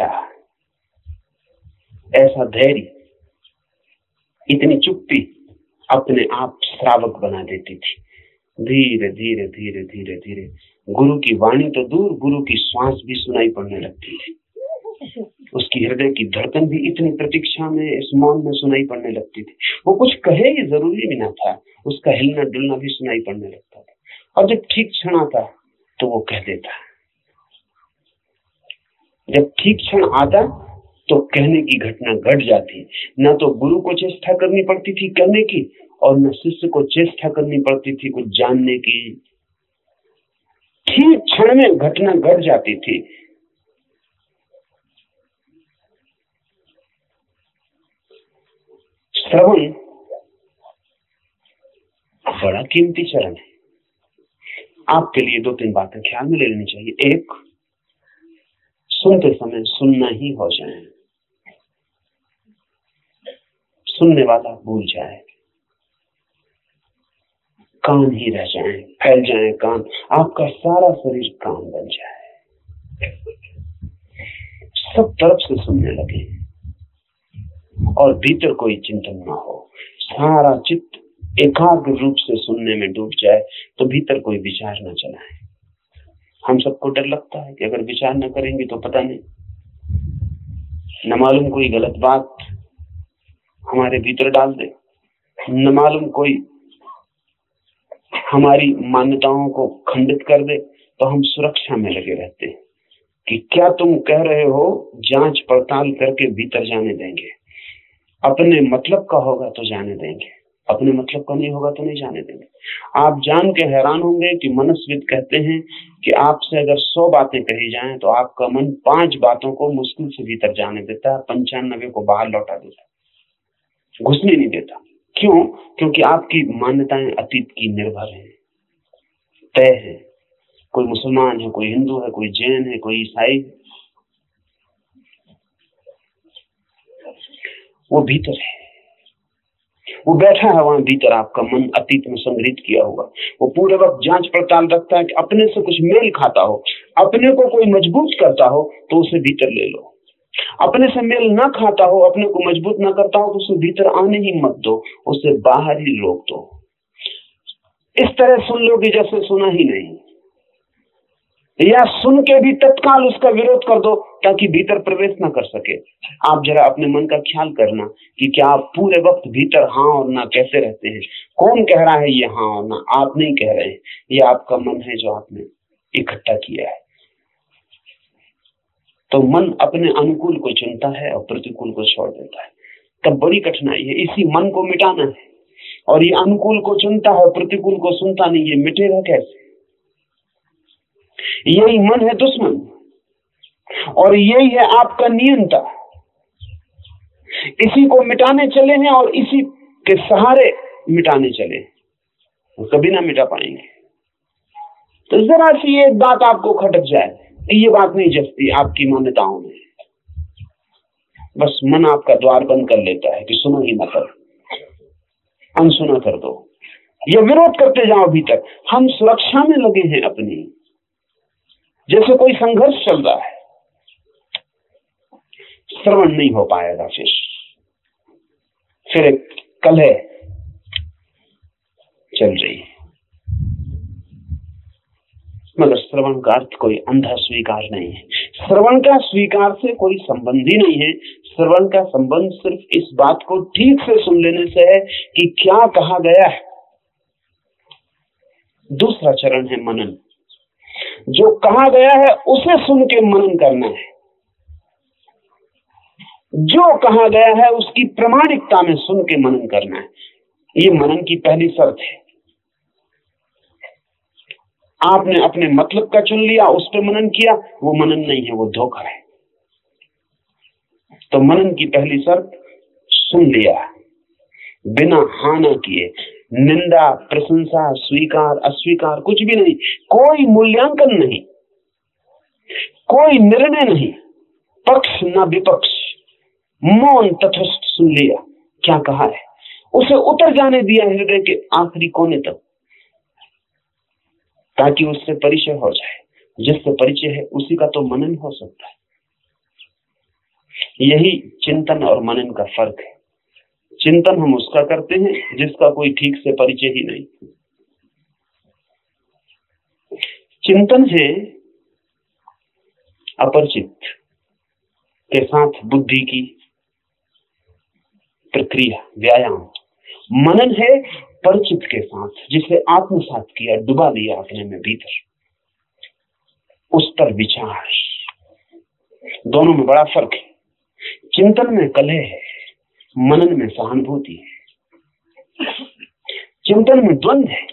ऐसा धैर्य, इतनी चुप्पी अपने आप श्रावक बना देती थी। धीरे धीरे धीरे धीरे धीरे गुरु की वाणी तो दूर, गुरु की श्वास भी सुनाई पड़ने लगती थी। उसकी हृदय की धड़कन भी इतनी प्रतीक्षा में, इस मौन में सुनाई पड़ने लगती थी। वो कुछ कहे ये जरूरी भी ना था, उसका हिलना डुलना भी सुनाई पड़ने लगता था। और जब ठीक क्षण आता तो वो कह देता। जब ठीक क्षण आता तो कहने की घटना घट जाती। न तो गुरु को चेष्टा करनी पड़ती थी कहने की, और न शिष्य को चेष्टा करनी पड़ती थी कुछ जानने की। ठीक क्षण में घटना घट जाती थी। श्रवण बड़ा कीमती चरण है। आपके लिए 2-3 बातें ख्याल में ले लेनी चाहिए। एक, सुनते समय सुनना ही हो जाए, सुनने वाला भूल जाए, कान ही रह जाए, फैल जाए कान, आपका सारा शरीर कान बन जाए, सब तरफ से सुनने लगे और भीतर कोई चिंतन ना हो, सारा चित्त एकाग्र रूप से सुनने में डूब जाए, तो भीतर कोई विचार ना चलाए। हम सबको डर लगता है कि अगर विचार न करेंगे तो पता नहीं, न मालूम कोई गलत बात हमारे भीतर डाल दे, न मालूम कोई हमारी मान्यताओं को खंडित कर दे तो हम सुरक्षा में लगे रहते हैं कि क्या तुम कह रहे हो, जांच पड़ताल करके भीतर जाने देंगे। अपने मतलब का होगा तो जाने देंगे, अपने मतलब का नहीं होगा तो नहीं जाने देंगे। आप जान के हैरान होंगे कि मनस्विद कहते हैं कि आपसे अगर 100 बातें कही जाएं तो आपका मन 5 बातों को मुश्किल से भीतर जाने देता है, 95 को बाहर लौटा देता है, घुसने नहीं देता। क्यों? क्योंकि आपकी मान्यताएं अतीत की निर्भर हैं, तय है। कोई मुसलमान है, कोई हिंदू है, कोई जैन है, कोई ईसाई, वो भीतर है, वो बैठा है वहां भीतर। आपका मन अतीत में संग्रहित किया हुआ, वो पूरे वक्त जांच पड़ताल रखता है कि अपने से कुछ मेल खाता हो, अपने को कोई मजबूत करता हो तो उसे भीतर ले लो। अपने से मेल ना खाता हो, अपने को मजबूत ना करता हो तो उसे भीतर आने ही मत दो, उसे बाहर ही रोक दो। इस तरह सुन लो कि जैसे सुना ही नहीं, या सुन के भी तत्काल उसका विरोध कर दो ताकि भीतर प्रवेश ना कर सके। आप जरा अपने मन का ख्याल करना कि क्या आप पूरे वक्त भीतर हाँ और ना कैसे रहते हैं। कौन कह रहा है ये हाँ और ना? आप नहीं कह रहे हैं, ये आपका मन है जो आपने इकट्ठा किया है। तो मन अपने अनुकूल को चुनता है और प्रतिकूल को छोड़ देता है। तब बड़ी कठिनाई है, इसी मन को मिटाना है। और ये अनुकूल को चुनता है और प्रतिकूल को सुनता नहीं, ये मिटेगा कैसे? यही मन है दुश्मन और यही है आपका नियंता। इसी को मिटाने चले हैं और इसी के सहारे मिटाने चले, कभी ना मिटा पाएंगे। तो जरा सी एक बात आपको खटक जाए, ये बात नहीं जचती आपकी मान्यताओं में, बस मन आपका द्वार बंद कर लेता है कि सुनो ही मत, अनसुना कर दो, ये विरोध करते जाओ भीतर। हम सुरक्षा में लगे हैं अपनी, जैसे कोई संघर्ष चल रहा है, श्रवण नहीं हो पाएगा। फिर एक कलह चल रही है, मगर श्रवण का अर्थ कोई अंधा स्वीकार नहीं है। श्रवण का स्वीकार से कोई संबंध ही नहीं है। श्रवण का संबंध सिर्फ इस बात को ठीक से सुन लेने से है कि क्या कहा गया है। दूसरा चरण है मनन। जो कहा गया है उसे सुन के मनन करना है। जो कहा गया है उसकी प्रामाणिकता में सुन के मनन करना है। ये मनन की पहली शर्त है। आपने अपने मतलब का चुन लिया, उस पर मनन किया, वो मनन नहीं है, वो धोखा है। तो मनन की पहली शर्त सुन लिया, बिना हाँ ना किए, निंदा प्रशंसा स्वीकार अस्वीकार कुछ भी नहीं, कोई मूल्यांकन नहीं, कोई निर्णय नहीं, पक्ष ना विपक्ष, मौन तटस्थ सुन लिया। क्या कहा है उसे उतर जाने दिया हृदय के आखिरी कोने तक, ताकि उससे परिचय हो जाए। जिससे परिचय है उसी का तो मनन हो सकता है। यही चिंतन और मनन का फर्क है। चिंतन हम उसका करते हैं जिसका कोई ठीक से परिचय ही नहीं। चिंतन है अपरिचित के साथ बुद्धि की प्रक्रिया, व्यायाम। मनन है परिचित के साथ, जिसे आत्मसात किया, डुबा लिया अपने में भीतर, उस पर विचार। दोनों में बड़ा फर्क है। चिंतन में कलह है, मनन में सहानुभूति है। चिंतन में द्वंद्व है,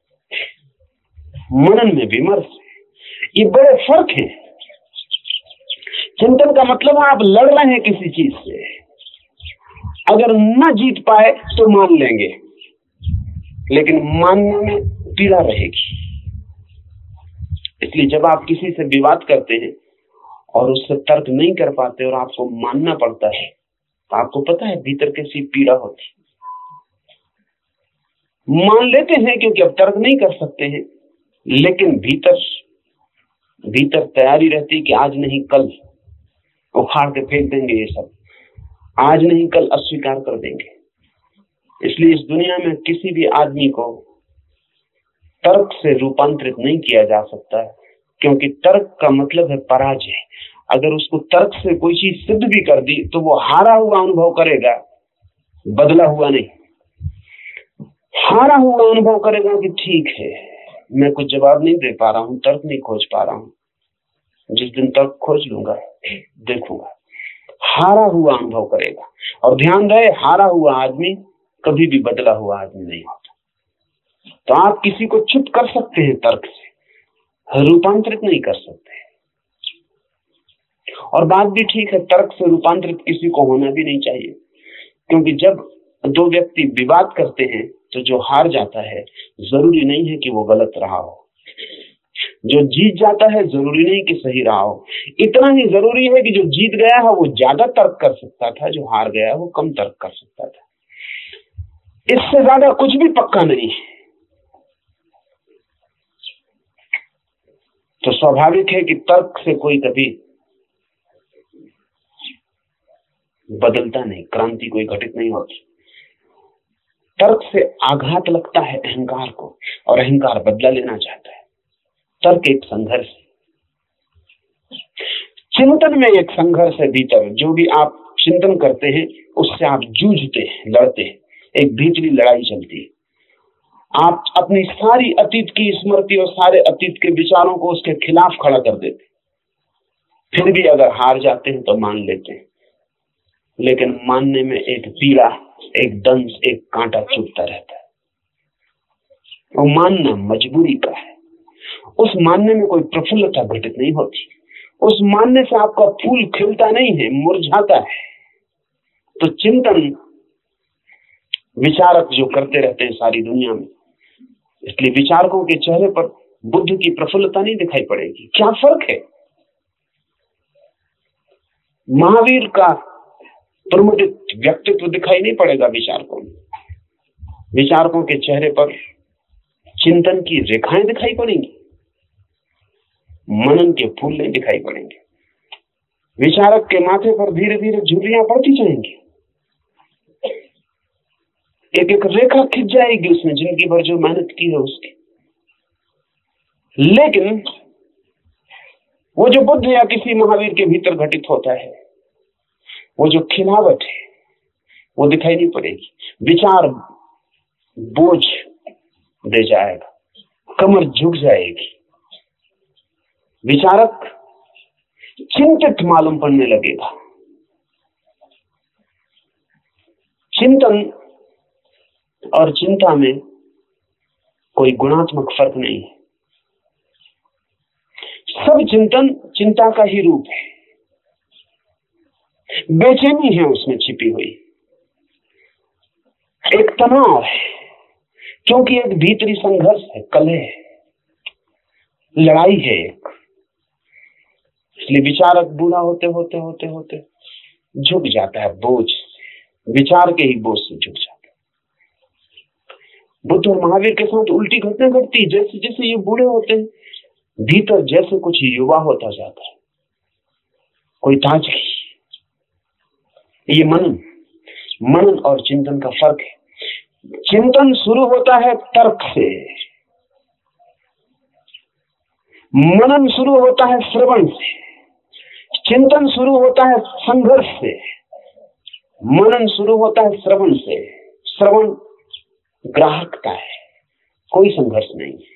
मनन में विमर्श है। ये बड़े फर्क है। चिंतन का मतलब आप लड़ रहे हैं किसी चीज से, अगर न जीत पाए तो मान लेंगे, लेकिन मानने में पीड़ा रहेगी। इसलिए जब आप किसी से विवाद करते हैं और उससे तर्क नहीं कर पाते और आपको मानना पड़ता है, तो आपको पता है भीतर कैसी पीड़ा होती। मान लेते हैं क्योंकि अब तर्क नहीं कर सकते हैं, लेकिन भीतर तैयारी रहती कि आज नहीं कल उखाड़ के फेंक देंगे, ये सब आज नहीं कल अस्वीकार कर देंगे। इसलिए इस दुनिया में किसी भी आदमी को तर्क से रूपांतरित नहीं किया जा सकता, क्योंकि तर्क का मतलब है पराजय। अगर उसको तर्क से कोई चीज सिद्ध भी कर दी तो वो हारा हुआ अनुभव करेगा, बदला हुआ नहीं। हारा हुआ अनुभव करेगा कि ठीक है, मैं कुछ जवाब नहीं दे पा रहा हूं, तर्क नहीं खोज पा रहा हूं, जिस दिन तर्क खोज लूंगा देखूंगा। हारा हुआ अनुभव करेगा। और ध्यान रहे, हारा हुआ आदमी कभी भी बदला हुआ आदमी नहीं होता। तो आप किसी को चुप कर सकते हैं तर्क से, रूपांतरित नहीं कर सकते। और बात भी ठीक है, तर्क से रूपांतरित किसी को होना भी नहीं चाहिए, क्योंकि जब दो व्यक्ति विवाद करते हैं तो जो हार जाता है जरूरी नहीं है कि वो गलत रहा हो, जो जीत जाता है जरूरी नहीं कि सही रहा हो। इतना ही जरूरी है कि जो जीत गया है वो ज्यादा तर्क कर सकता था, जो हार गया है वो कम तर्क कर सकता था। इससे ज्यादा कुछ भी पक्का नहीं है। तो स्वाभाविक है कि तर्क से कोई कभी बदलता नहीं, क्रांति कोई घटित नहीं होती। तर्क से आघात लगता है अहंकार को, और अहंकार बदला लेना चाहता है। तर्क एक संघर्ष है, चिंतन में एक संघर्ष है। भीतर जो भी आप चिंतन करते हैं उससे आप जूझते हैं, लड़ते हैं, एक भीतरी लड़ाई चलती है। आप अपनी सारी अतीत की स्मृति और सारे अतीत के विचारों को उसके खिलाफ खड़ा कर देते, फिर भी अगर हार जाते हैं तो मान लेते हैं। लेकिन मानने में एक पीड़ा, एक दंश, एक कांटा चुभता रहता है। वो मानना मजबूरी का है। उस मानने में कोई प्रफुल्लता घटित नहीं होती। उस मानने से आपका फूल खिलता नहीं है, मुरझाता है। तो चिंतन विचारक जो करते रहते हैं सारी दुनिया में, इसलिए विचारकों के चेहरे पर बुद्ध की प्रफुल्लता नहीं दिखाई पड़ेगी। क्या फर्क है? महावीर का प्रमुदित व्यक्तित्व दिखाई नहीं पड़ेगा विचारकों में। विचारकों के चेहरे पर चिंतन की रेखाएं दिखाई पड़ेंगी, मनन के फूल नहीं दिखाई पड़ेंगे। विचारक के माथे पर धीरे धीरे झुर्रियां पड़ती जाएंगी, एक एक रेखा खिंच जाएगी उसने जिंदगी भर जो मेहनत की है उसकी। लेकिन वो जो बुद्ध या किसी महावीर के भीतर घटित होता है, वो जो खिलावट है वो दिखाई नहीं पड़ेगी। विचार बोझ दे जाएगा, कमर झुक जाएगी। विचारक चिंतित मालूम पड़ने लगेगा। चिंतन और चिंता में कोई गुणात्मक फर्क नहीं है। सब चिंतन चिंता का ही रूप है। बेचैनी है उसमें छिपी हुई, एक तनाव है, क्योंकि एक भीतरी संघर्ष है, कलह है, लड़ाई है एक। इसलिए विचारक बूढ़ा होते होते होते होते झुक जाता है बोझ, विचार के ही बोझ से झुक जाता है। बुद्ध और महावीर के साथ उल्टी घटना घटती। जैसे जैसे ये बूढ़े होते हैं, भीतर जैसे कुछ युवा होता जाता है, कोई ताजगी। ये मनन और चिंतन का फर्क है। चिंतन शुरू होता है तर्क से, मनन शुरू होता है श्रवण से। चिंतन शुरू होता है संघर्ष से, मनन शुरू होता है श्रवण से। श्रवण ग्राहकता है, कोई संघर्ष नहीं है।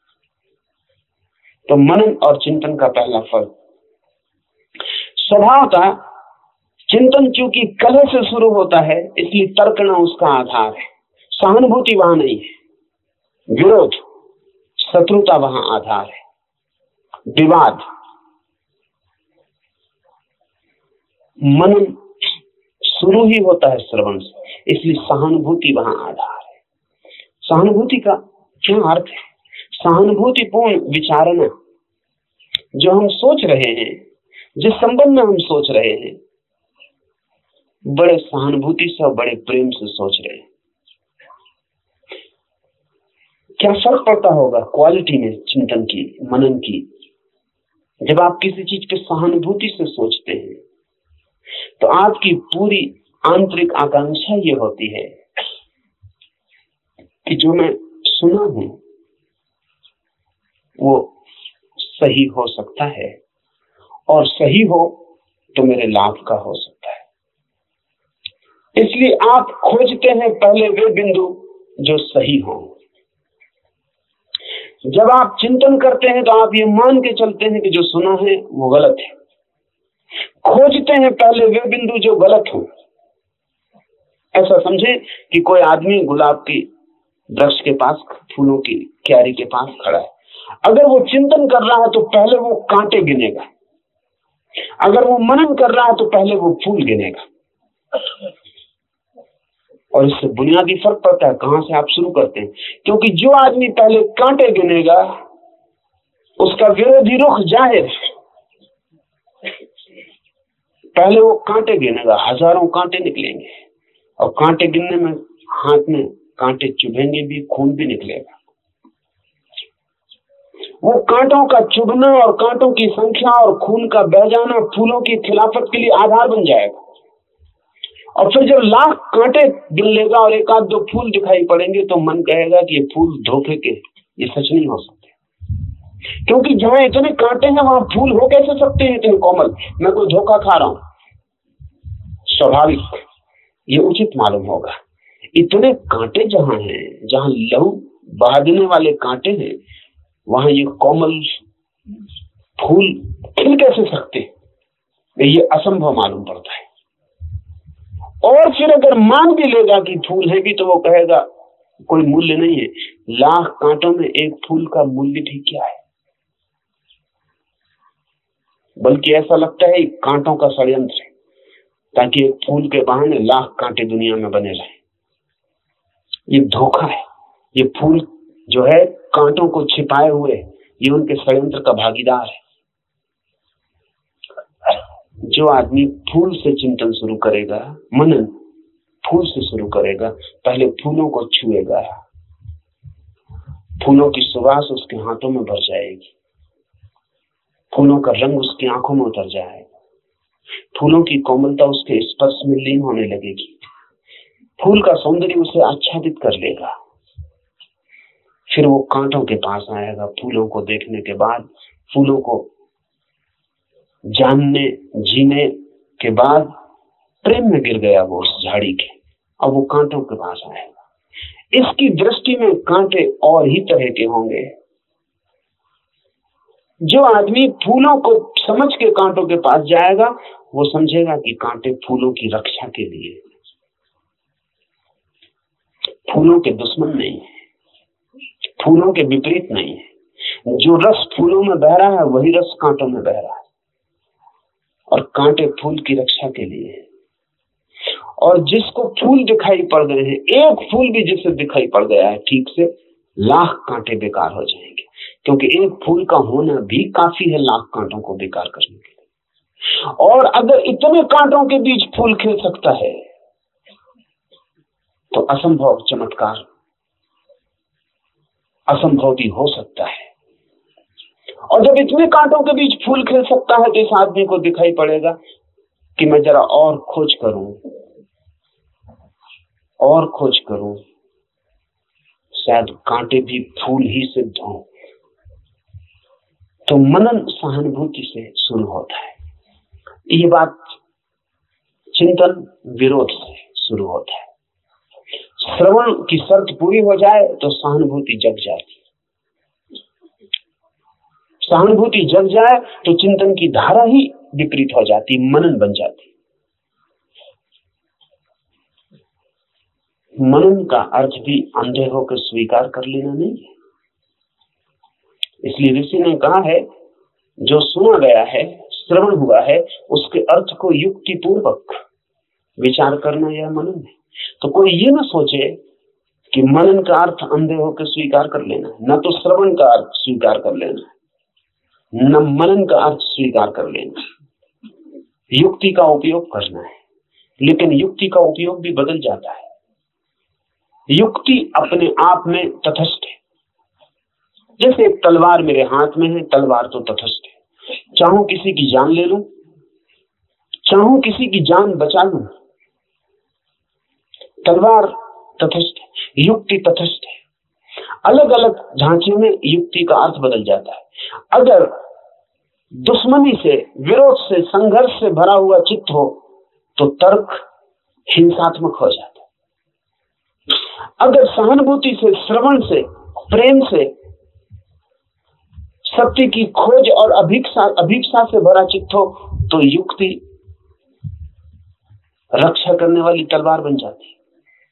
तो मनन और चिंतन का पहला फर्क, स्वभावतः चिंतन चूंकि कलह से शुरू होता है इसलिए तर्कना उसका आधार है। सहानुभूति वहां नहीं है, विरोध, शत्रुता वहां आधार है, विवाद। मनन शुरू ही होता है श्रवण से, इसलिए सहानुभूति वहां आधार है। सहानुभूति का क्या अर्थ है? सहानुभूतिपूर्ण विचारना। जो हम सोच रहे हैं, जिस संबंध में हम सोच रहे हैं, बड़े सहानुभूति से और बड़े प्रेम से सोच रहे हैं। क्या फर्क पड़ता होगा क्वालिटी में चिंतन की, मनन की? जब आप किसी चीज पे सहानुभूति से सोचते हैं तो आपकी पूरी आंतरिक आकांक्षा ये होती है कि जो मैं सुना हूं वो सही हो सकता है, और सही हो तो मेरे लाभ का हो सकता है। इसलिए आप खोजते हैं पहले वे बिंदु जो सही हो। जब आप चिंतन करते हैं तो आप ये मान के चलते हैं कि जो सुना है वो गलत है। खोजते हैं पहले वे बिंदु जो गलत हो। ऐसा समझे कि कोई आदमी गुलाब की वृक्ष के पास, फूलों की क्यारी के पास खड़ा है। अगर वो चिंतन कर रहा है तो पहले वो कांटे गिनेगा, अगर वो मनन कर रहा है तो पहले वो फूल गिनेगा। और इससे बुनियादी फर्क पड़ता है कहां से आप शुरू करते हैं। क्योंकि जो आदमी पहले कांटे गिनेगा उसका विरोधी रुख जाहिर है। पहले वो कांटे गिनेगा, हजारों कांटे निकलेंगे और कांटे गिनने में हाथ में कांटे चुभेंगे भी, खून भी निकलेगा। वो कांटों का चुभना और कांटों की संख्या और खून का बह जाना फूलों की खिलाफत के लिए आधार बन जाएगा। और फिर जब लाख कांटे गिन लेगा और एक आध दो फूल दिखाई पड़ेंगे तो मन कहेगा कि ये फूल धोखे के, ये सच नहीं हो सकते। क्योंकि जहां इतने कांटे हैं वहां फूल हो कैसे सकते हैं इतने कोमल। मैं कोई धोखा खा रहा हूं, स्वाभाविक ये उचित मालूम होगा। इतने कांटे जहां हैं, जहां लहू बहा देने वाले कांटे हैं, वहां ये कोमल फूल खिल कैसे सकते, ये असंभव मालूम पड़ता है। और फिर अगर मान भी लेगा कि फूल है भी तो वो कहेगा कोई मूल्य नहीं है। लाख कांटों में एक फूल का मूल्य भी क्या है। बल्कि ऐसा लगता है कांटों का षड्यंत्र है ताकि एक फूल के बहाने लाख कांटे दुनिया में बने रहे। ये धोखा है। ये फूल जो है कांटों को छिपाए हुए, ये उनके षड्यंत्र का भागीदार है। जो आदमी फूल से चिंतन शुरू करेगा, मनन फूल से शुरू करेगा, पहले फूलों को छुएगा, फूलों की सुवास उसके हाथों में भर जाएगी, फूलों का रंग उसकी आंखों में उतर जाएगा, फूलों की कोमलता उसके स्पर्श में लीन होने लगेगी, फूल का सौंदर्य उसे आच्छादित कर लेगा। फिर वो कांटों के पास आएगा। फूलों को देखने के बाद, फूलों को जानने जीने के बाद प्रेम में गिर गया वो उस झाड़ी के, अब वो कांटों के पास आएगा। इसकी दृष्टि में कांटे और ही तरह के होंगे। जो आदमी फूलों को समझ के कांटों के पास जाएगा वो समझेगा कि कांटे फूलों की रक्षा के लिए, फूलों के दुश्मन नहीं है, फूलों के विपरीत नहीं है। जो रस फूलों में बह रहा है वही रस कांटों में बह रहा है। और कांटे फूल की रक्षा के लिए है। और जिसको फूल दिखाई पड़ गए हैं, एक फूल भी जिससे दिखाई पड़ गया है ठीक से, लाख कांटे बेकार हो जाएंगे। क्योंकि एक फूल का होना भी काफी है लाख कांटों को बेकार करने के लिए। और अगर इतने कांटों के बीच फूल खिल सकता है तो असंभव चमत्कार असंभव भी हो सकता है। और जब इतने कांटों के बीच फूल खिल सकता है तो इस आदमी को दिखाई पड़ेगा कि मैं जरा और खोज करूं, शायद कांटे भी फूल ही सिद्ध हों। तो मनन सहानुभूति से शुरू होता है। ये बात चिंतन विरोध से शुरू होता है। श्रवण की शर्त पूरी हो जाए तो सहानुभूति जग जाती। सहानुभूति जग जाए तो चिंतन की धारा ही विपरीत हो जाती, मनन बन जाती। मनन का अर्थ भी अंधे होकर स्वीकार कर लेना नहीं है। इसलिए ऋषि ने कहा है जो सुना गया है, श्रवण हुआ है, उसके अर्थ को युक्ति पूर्वक विचार करना यह मनन है। तो कोई ये ना सोचे कि मनन का अर्थ अंधे होकर स्वीकार कर लेना है। न तो श्रवण का अर्थ स्वीकार कर लेना है, न मनन का अर्थ स्वीकार कर लेना है। युक्ति का उपयोग करना है। लेकिन युक्ति का उपयोग भी बदल जाता है। युक्ति अपने आप में तटस्थ है। जैसे एक तलवार मेरे हाथ में है, तलवार तो तटस्थ है। चाहूं किसी की जान ले लूं, चाहूं किसी की जान बचा लूं, तलवार तटस्थ है, युक्ति तटस्थ है। अलग अलग झांकी में युक्ति का अर्थ बदल जाता है। अगर दुश्मनी से, विरोध से, संघर्ष से भरा हुआ चित्त हो तो तर्क हिंसात्मक हो जाता है। अगर सहानुभूति से, श्रवण से, प्रेम से, सत्य की खोज और अभीप्सा से भरा चित्त हो तो युक्ति रक्षा करने वाली तलवार बन जाती है।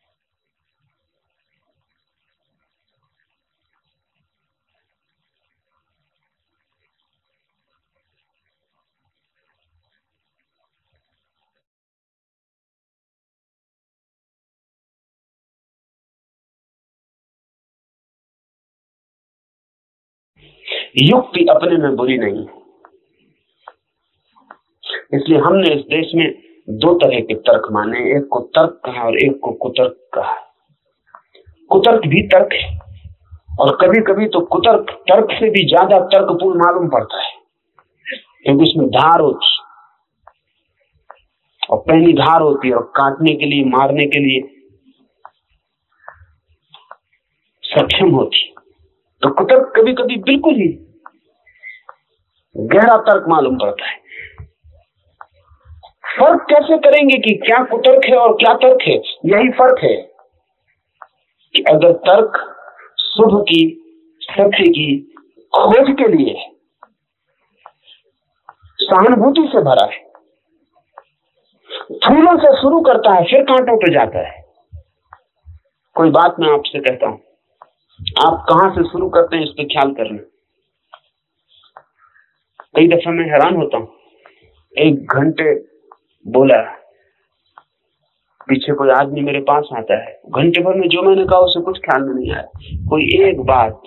युक्ति अपने में बुरी नहीं है, इसलिए हमने इस देश में दो तरह के तर्क माने, एक को तर्क कहा और एक को कुतर्क कहा। कुतर्क भी तर्क है, और कभी कभी तो कुतर्क तर्क से भी ज्यादा तर्कपूर्ण मालूम पड़ता है, क्योंकि उसमें धार होती और पहली धार होती है और काटने के लिए, मारने के लिए सक्षम होती। तो कुतर्क कभी कभी बिल्कुल ही गहरा तर्क मालूम पड़ता है। फर्क कैसे करेंगे कि क्या कुतर्क है और क्या तर्क है? यही फर्क है कि अगर तर्क शुभ की, सत्य की खोज के लिए सहानुभूति से भरा है, फूलों से शुरू करता है फिर कांटों पे जाता है। कोई बात मैं आपसे कहता हूं, आप कहां से शुरू करते हैं इस पे ख्याल करना। कई दफा मैं हैरान होता हूं, 1 घंटे बोला, पीछे कोई आदमी मेरे पास आता है, घंटे भर में जो मैंने कहा उसे कुछ ख्याल में नहीं आया, कोई एक बात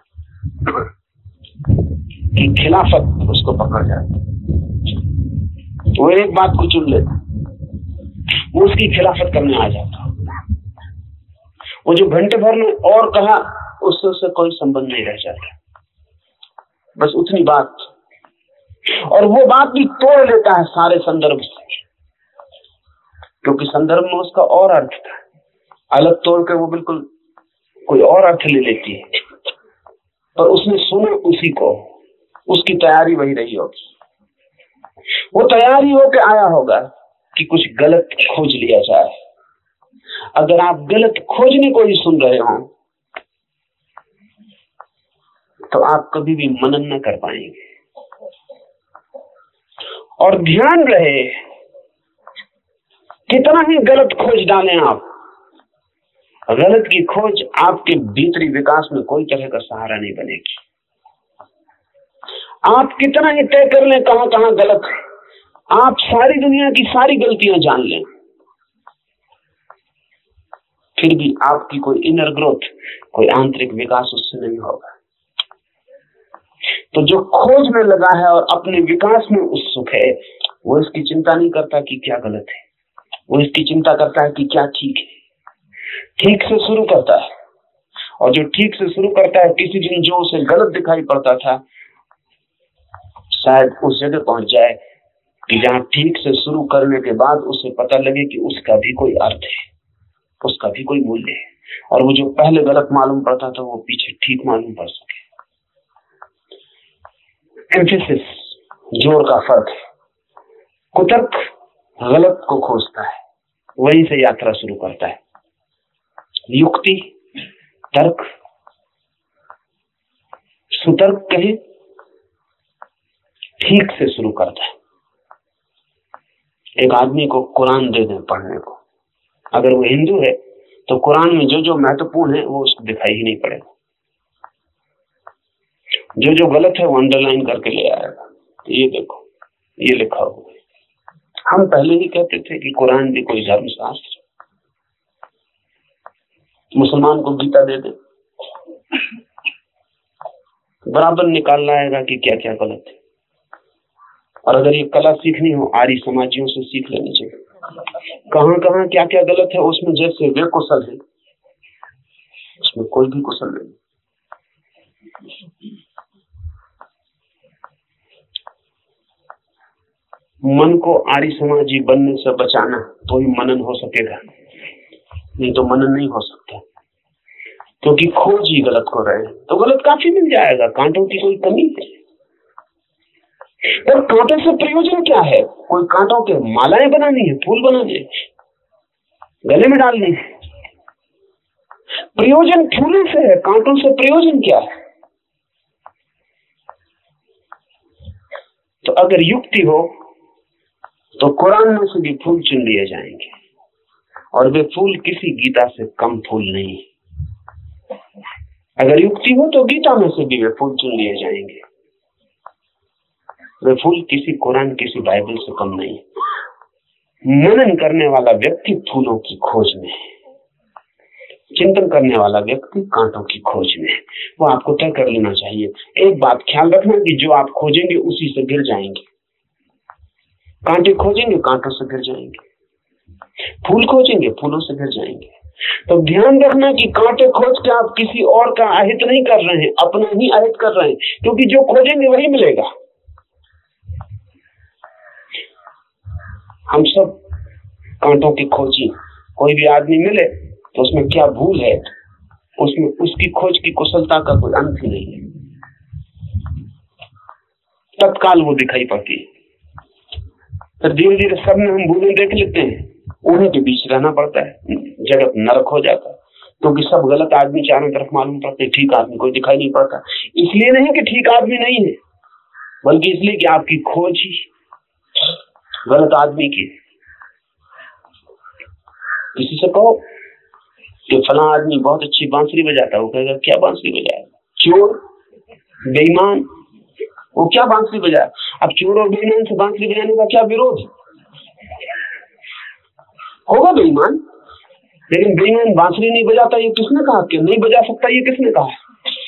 की खिलाफत उसको पकड़ जाती, वो एक बात को चुन लेता, वो उसकी खिलाफत करने आ जाता। वो जो घंटे भर में और कहा उससे कोई संबंध नहीं रह जाता, बस उतनी बात, और वो बात भी तोड़ लेता है सारे संदर्भ से, क्योंकि संदर्भ में उसका और अर्थ था, अलग तोड़ के वो बिल्कुल कोई और अर्थ ले लेती है, पर उसने सुना उसी को, उसकी तैयारी वही रही होगी। वो तैयारी होके आया होगा कि कुछ गलत खोज लिया जाए। अगर आप गलत खोजने को ही सुन रहे हो तो आप कभी भी मनन न कर पाएंगे। और ध्यान रहे, कितना ही गलत खोज डालें आप, गलत की खोज आपके भीतरी विकास में कोई तरह का सहारा नहीं बनेगी। आप कितना ही तय कर लें कहां कहां गलत है, आप सारी दुनिया की सारी गलतियां जान लें, फिर भी आपकी कोई इनर ग्रोथ, कोई आंतरिक विकास उससे नहीं होगा। तो जो खोज में लगा है और अपने विकास में उत्सुक है, वो इसकी चिंता नहीं करता कि क्या गलत है, वो इसकी चिंता करता है कि क्या ठीक है। ठीक से शुरू करता है, और जो ठीक से शुरू करता है, किसी दिन जो उसे गलत दिखाई पड़ता था, शायद उस जगह पहुंच जाए कि जहां ठीक से शुरू करने के बाद उसे पता लगे कि उसका भी कोई अर्थ है, उसका भी कोई मूल्य है, और वो जो पहले गलत मालूम पड़ता था वो पीछे ठीक मालूम पड़ सके। एम्फेसिस, जोर का फर्क है। कुतर्क गलत को खोजता है, वहीं से यात्रा शुरू करता है। युक्ति, तर्क, सुतर्क कहे, ठीक से शुरू करता है। एक आदमी को कुरान दे दें पढ़ने को, अगर वो हिंदू है तो कुरान में जो जो महत्वपूर्ण है वो उसको दिखाई ही नहीं पड़ेगा, जो जो गलत है वो अंडरलाइन करके ले आएगा, ये देखो ये लिखा हुआ है। हम पहले ही कहते थे कि कुरान भी कोई धर्मशास्त्र, मुसलमान को गीता दे दे, बराबर निकाल लाएगा कि क्या क्या गलत है। और अगर ये कला सीखनी हो, आर्य समाजियों से सीख लेनी चाहिए, कहां कहां क्या क्या गलत है, उसमें जैसे वे कुशल है उसमें कोई भी कुशल नहीं। मन को आर्य समाजी बनने से बचाना तो ही मनन हो सकेगा, नहीं तो मनन नहीं हो सकता, क्योंकि खोज ही गलत हो रहे हैं। तो गलत काफी मिल जाएगा, कांटों की कोई कमी है। और कांटों से प्रयोजन क्या है? कोई कांटों के मालाएं बनानी है, फूल बनाने, गले में डालनी है, प्रयोजन फूलों से है, कांटों से प्रयोजन क्या है? तो अगर युक्ति हो तो कुरान में से भी फूल चुन लिए जाएंगे, और वे फूल किसी गीता से कम फूल नहीं। अगर युक्ति हो तो गीता में से भी वे फूल चुन लिए जाएंगे। वे फूल किसी कुरान, किसी बाइबल से कम नहीं। मनन करने वाला व्यक्ति फूलों की खोज में है, चिंतन करने वाला व्यक्ति कांटों की खोज में है। वो आपको तय कर लेना चाहिए। एक बात ख्याल रखना कि जो आप खोजेंगे उसी से गिर जाएंगे। कांटे खोजेंगे, कांटों से गिर जाएंगे। फूल खोजेंगे, फूलों से गिर जाएंगे। तो ध्यान रखना कि कांटे खोज के आप किसी और का अहित नहीं कर रहे हैं, अपना ही अहित कर रहे हैं, क्योंकि जो खोजेंगे वही मिलेगा। हम सब कांटों की खोजी। कोई भी आदमी मिले तो उसमें क्या भूल है, उसमें उसकी खोज की कुशलता का कोई अंत ही नहीं है। तत्काल वो दिखाई पड़ती है, फिर धीरे धीरे सब में हम भूलें देख लेते हैं। उन्हीं के बीच रहना पड़ता है, जगत नरक हो जाता है, क्योंकि सब गलत आदमी चारों तरफ मालूम पड़ते हैं, ठीक आदमी कोई दिखाई नहीं पड़ता। इसलिए नहीं कि ठीक आदमी नहीं है, बल्कि इसलिए कि आपकी खोज ही गलत आदमी की। किसी से कहो कि फला आदमी बहुत अच्छी बांसुरी बजाता है, वो कहेगा क्या बांसुरी बजाएगा? चोर, बेईमान, वो क्या बांसुरी बजाए? अब चोर और बेईमान से बांसुरी बजाने का क्या विरोध? होगा बेईमान, लेकिन बेईमान बांसुरी नहीं बजाता ये किसने कहा? कि नहीं बजा सकता ये किसने कहा?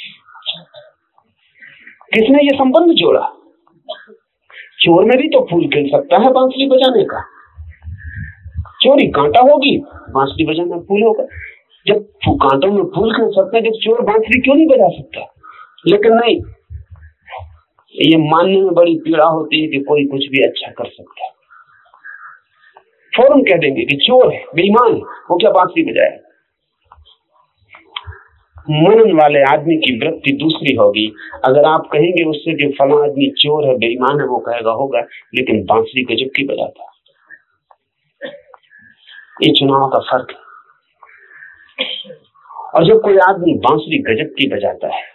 किसने ये संबंध जोड़ा? चोर में भी तो फूल खिल सकता है बांसुरी बजाने का। चोरी कांटा होगी, बांसुरी बजाना फूल होगा। जब कांटों में फूल खिल सकता है, जब चोर बांसुरी क्यों नहीं बजा सकता? लेकिन नहीं, ये मानने में बड़ी पीड़ा होती है कि कोई कुछ भी अच्छा कर सकता है। फौरन कह देंगे कि चोर है, बेईमान है, वो क्या बांसुरी बजाए? मनन वाले आदमी की वृत्ति दूसरी होगी। अगर आप कहेंगे उससे कि फला आदमी चोर है, बेईमान है, वो कहेगा होगा, लेकिन बांसुरी गजब की बजाता है। ये चुनाव का फर्क है। और जब कोई आदमी बांसुरी गजब की बजाता है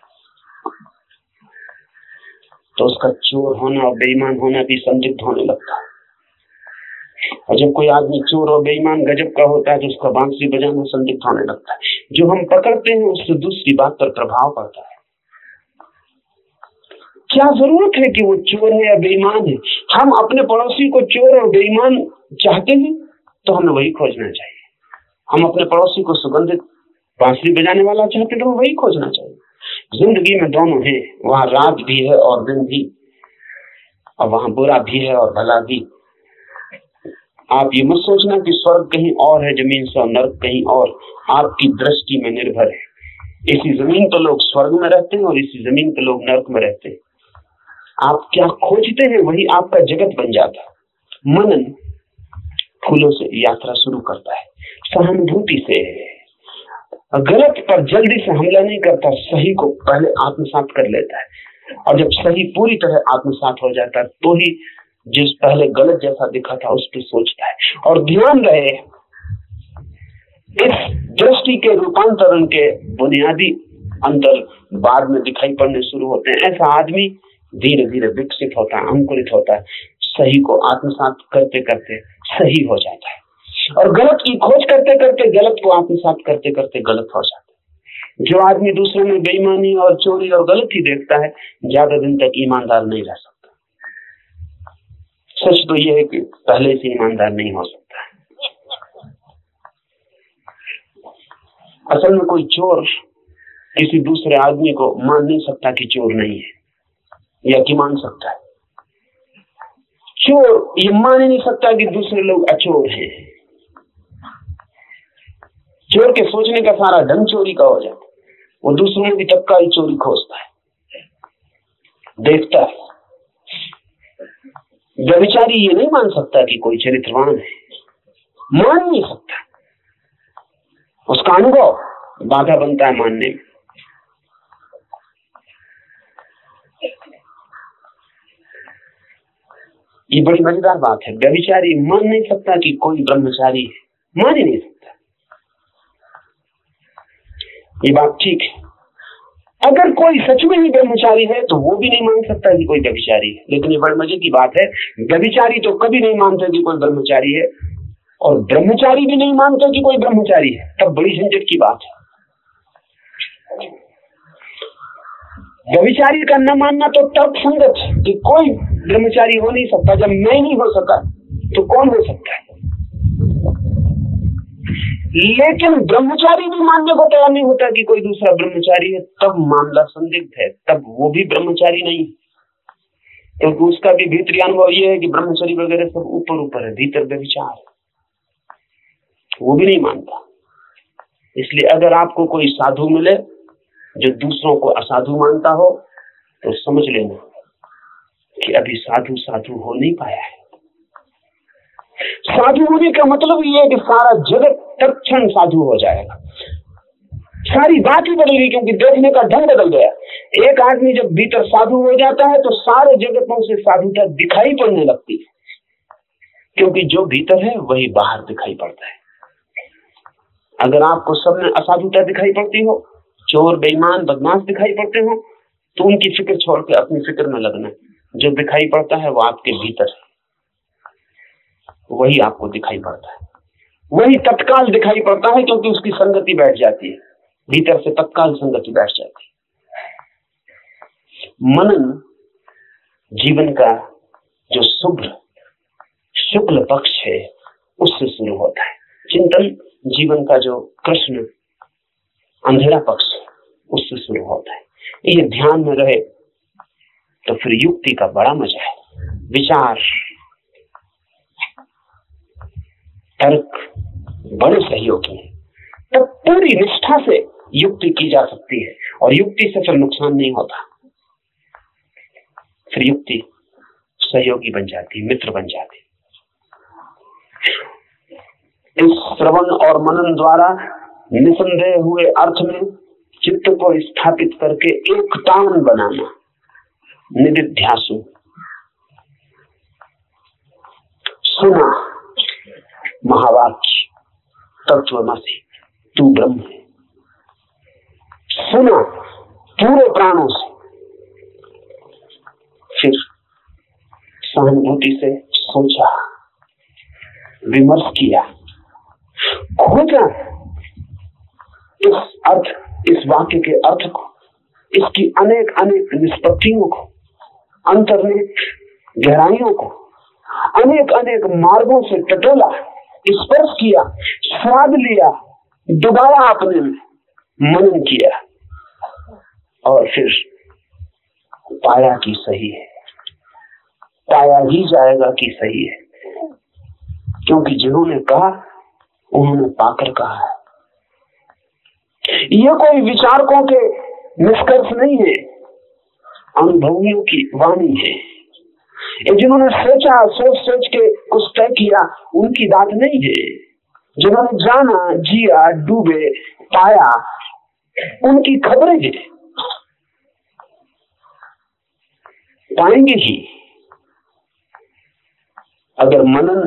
तो उसका चोर होना और बेईमान होना भी संदिग्ध होने लगता है। और जब कोई आदमी चोर और बेईमान गजब का होता है तो उसका बांसुरी बजाना संदिग्ध होने लगता है। जो हम पकड़ते हैं उससे दूसरी बात पर प्रभाव पड़ता है। क्या जरूरत है कि वो चोर है या बेईमान है? हम अपने पड़ोसी को चोर और बेईमान चाहते हैं तो हमें वही खोजना चाहिए। हम अपने पड़ोसी को सुगंधित बांसुरी बजाने वाला चाहते तो वही खोजना चाहिए। जिंदगी में दोनों है, वहां रात भी है और दिन भी, और वहां बुरा भी है और भला भी। आप ये मत सोचना कि स्वर्ग कहीं और है जमीन से और नर्क कहीं और। आपकी दृष्टि में निर्भर है। इसी जमीन पर लोग स्वर्ग में रहते हैं और इसी जमीन पर लोग नर्क में रहते हैं। आप क्या खोजते हैं वही आपका जगत बन जाता है। मनन फूलों से यात्रा शुरू करता है, सहानुभूति से। गलत पर जल्दी से हमला नहीं करता, सही को पहले आत्मसात कर लेता है। और जब सही पूरी तरह आत्मसात हो जाता है तो ही जिस पहले गलत जैसा दिखा था उस पर सोचता है। और ध्यान रहे, इस दृष्टि के रूपांतरण के बुनियादी अंतर बाद में दिखाई पड़ने शुरू होते हैं। ऐसा आदमी धीरे धीरे विकसित होता है, अंकुरित होता है, सही को आत्मसात करते करते सही हो जाता है, और गलत की खोज करते करते गलत को आत्मसात करते करते गलत हो जाता है। जो आदमी दूसरों में बेईमानी और चोरी और गलत ही देखता है, ज्यादा दिन तक ईमानदार नहीं रह सकता। सच तो यह है कि पहले से ईमानदार नहीं हो सकता। असल में कोई चोर किसी दूसरे आदमी को मान नहीं सकता कि चोर नहीं है, या कि मान सकता है। चोर ये मान ही नहीं सकता कि दूसरे लोग अचोर हैं। चोर के सोचने का सारा ढंग चोरी का हो जाता है। वो दूसरों में भी तत्काल चोरी खोजता है, देखता है। व्यभिचारी ये नहीं मान सकता कि कोई चरित्रवान है, मान नहीं सकता। उसका अनुभव बाधा बनता है मानने में। ये बड़ी मजेदार बात है। व्यभिचारी मान नहीं सकता कि कोई ब्रह्मचारी है, मान ही नहीं सकता। ये बात ठीक है। अगर कोई सच में ही ब्रह्मचारी है तो वो भी नहीं मान सकता कि कोई व्यभिचारी है। लेकिन ये बड़े मजे की बात है, व्यभिचारी तो कभी नहीं मानते कि कोई ब्रह्मचारी है, और ब्रह्मचारी भी नहीं मानते कि कोई ब्रह्मचारी है। तब बड़ी झंझट की बात है। व्यभिचारी का न मानना तो तर्क संगत कि कोई ब्रह्मचारी हो नहीं सकता। जब मैं नहीं हो सका तो कौन हो सकता है? लेकिन ब्रह्मचारी भी मानने को तैयार नहीं होता कि कोई दूसरा ब्रह्मचारी है, तब मामला संदिग्ध है। तब वो भी ब्रह्मचारी नहीं, क्योंकि तो उसका भी भीतरी अनुभव ये है कि ब्रह्मचारी वगैरह सब ऊपर ऊपर है, भीतर व्यभिचार वो भी नहीं मानता। इसलिए अगर आपको कोई साधु मिले जो दूसरों को असाधु मानता हो तो समझ लेना कि अभी साधु साधु हो नहीं पाया है। साधु होने का मतलब ये है कि सारा जगत तत्क्षण साधु हो जाएगा, सारी बात ही बदलेगी, क्योंकि देखने का ढंग बदल गया। एक आदमी जब भीतर साधु हो जाता है तो सारे जगतों से साधुता दिखाई पड़ने लगती है, क्योंकि जो भीतर है वही बाहर दिखाई पड़ता है। अगर आपको सब में असाधुता दिखाई पड़ती हो, चोर बेईमान बदमाश दिखाई पड़ते हो, तो उनकी फिक्र छोड़ के अपनी फिक्र में लगना। जो दिखाई पड़ता है वो आपके भीतर है, वही आपको दिखाई पड़ता है, वही तत्काल दिखाई पड़ता है, क्योंकि उसकी संगति बैठ जाती है, भीतर से तत्काल संगति बैठ जाती है। मनन जीवन का जो शुक्ल पक्ष है उससे शुरू होता है। चिंतन जीवन का जो कृष्ण अंधेरा पक्ष उससे शुरू होता है। ये ध्यान में रहे तो फिर युक्ति का बड़ा मजा है। विचार तर्क बड़े सहयोगी हैं, तब पूरी निष्ठा से युक्ति की जा सकती है, और युक्ति से फिर नुकसान नहीं होता। फिर युक्ति सहयोगी बन जाती है, मित्र बन जाती है। इस श्रवण और मनन द्वारा निसंदेह हुए अर्थ में चित्त को स्थापित करके एक तान बनाना, निदिध्यासु। सुना महावाक्य तत्वमसि, तू ब्रह्म है। सुना पूरे प्राणों से, फिर सहानुभूति से सोचा, विमर्श किया, खोजा इस वाक्य के अर्थ को, इसकी अनेक अनेक निष्पत्तियों को, अंतर्निहित गहराइयों को अनेक अनेक मार्गों से टटोला, स्पर्श किया, स्वाद लिया, डुबाया अपने में, मनन किया, और फिर पाया कि सही है। पाया ही जाएगा कि सही है, क्योंकि जिन्होंने कहा उन्होंने पाकर कहा है। यह कोई विचारकों के निष्कर्ष नहीं है, अनुभवियों की वाणी है। ये जिन्होंने सोचा, सोच के कुछ तय किया, उनकी बात नहीं है। जिन्होंने जाना, जिया, डूबे, पाया, उनकी खबरें हैं। पाएंगे ही। अगर मनन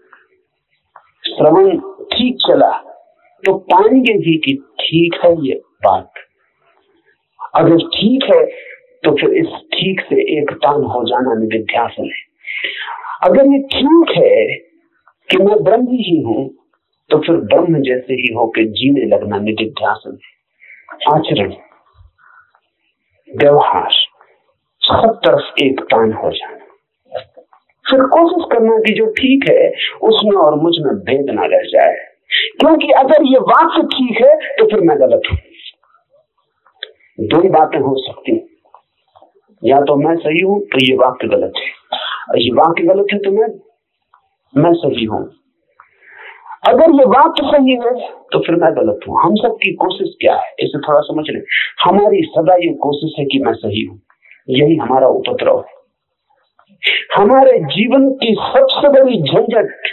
श्रवण ठीक चला तो पाएंगे ही कि ठीक है ये बात। अगर ठीक है तो फिर इस ठीक से एक तान हो जाना निदिध्यासन है। अगर ये ठीक है कि मैं ब्रह्म ही हूं तो फिर ब्रह्म जैसे ही होकर जीने लगना निदिध्यासन है। आचरण, व्यवहार, सब तरफ एक तान हो जाना। फिर कोशिश करना कि जो ठीक है उसमें और मुझ में भेद ना रह जाए, क्योंकि अगर ये वाक्य ठीक है तो फिर मैं गलत हूं। दो ही बातें हो सकती, या तो मैं सही हूं तो ये वाक्य गलत है, और ये वाक्य गलत है तो मैं सही हूं। अगर ये वाक्य सही है तो फिर मैं गलत हूं। हम सब की कोशिश क्या है, इसे थोड़ा समझ लें। हमारी सदा ये कोशिश है कि मैं सही हूं, यही हमारा उपद्रव है। हमारे जीवन की सबसे बड़ी झंझट,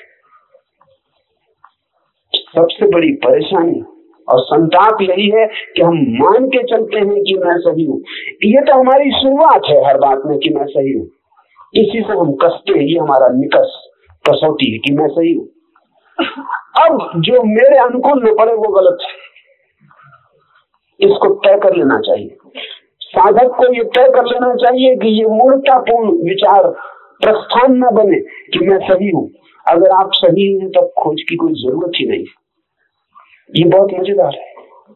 सबसे बड़ी परेशानी और संताप यही है कि हम मान के चलते हैं कि मैं सही हूं। ये तो हमारी शुरुआत है हर बात में कि मैं सही हूं। इसी से हम कसते हैं, ये हमारा निकस कसौटी है कि मैं सही हूं। अब जो मेरे अनुकूल न पड़े वो गलत है। इसको तय कर लेना चाहिए। साधक को ये तय कर लेना चाहिए कि ये मूर्खतापूर्ण विचार प्रस्थान न बने कि मैं सही हूं। अगर आप सही हैं तब खोज की कोई जरूरत ही नहीं। ये बहुत मजेदार है।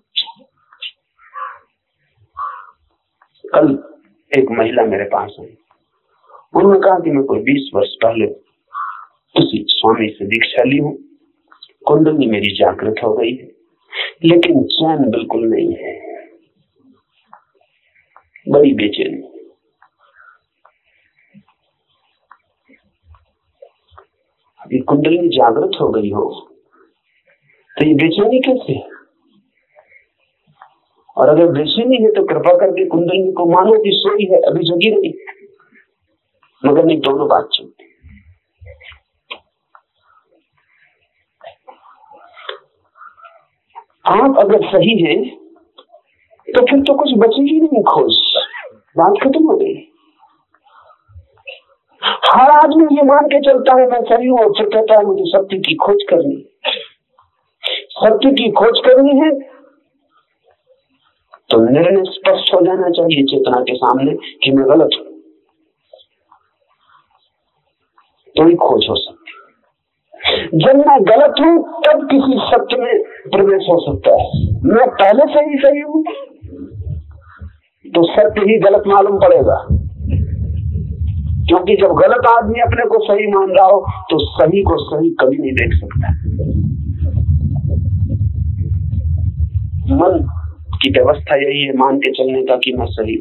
कल एक महिला मेरे पास आई। उन्होंने कहा कि मैं कोई 20 वर्ष पहले किसी स्वामी से दीक्षा ली हूं, कुंडली मेरी जागृत हो गई है, लेकिन चैन बिल्कुल नहीं है, बड़ी बेचैनी। अभी कुंडली जागृत हो गई हो तो ये बेचैनी कैसे? और अगर बेचैनी है तो कृपा करके कुंडली को मानो कि सोई है, अभी जगी नहीं। मगर नहीं, दोनों बात चलती। आप अगर सही हैं तो फिर तो कुछ बचेगी नहीं खोज, बात खत्म हो गई। हर आदमी ये मान के चलता है मैं सही हूं, और फिर कहता है मुझे सत्य की खोज करनी। सत्य की खोज करनी है तो निर्णय स्पष्ट हो जाना चाहिए चेतना के सामने कि मैं गलत हूं, तो ही खोज हो सकती। जब मैं गलत हूं तब किसी सत्य में प्रवेश हो सकता है। मैं पहले से ही सही हूं तो सत्य ही गलत मालूम पड़ेगा, क्योंकि जब गलत आदमी अपने को सही मान रहा हो तो सही को सही कभी नहीं देख सकता। मन की व्यवस्था यही है मान के चलने का कि मैं सही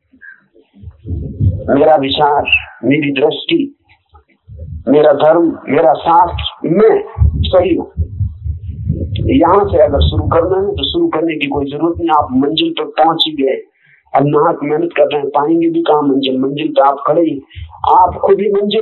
हूं। मेरा विचार, मेरी दृष्टि, मेरा धर्म, मेरा शास्त्र, मैं सही हूं। यहां से अगर शुरू करना है तो शुरू करने की कोई जरूरत नहीं। आप मंजिल पर पहुंच ही गए, अब नाहक मेहनत कर रहे हैं, पाएंगे भी कहां मंजिल? मंजिल पे आप खड़े ही, आप खुद ही मंजिल।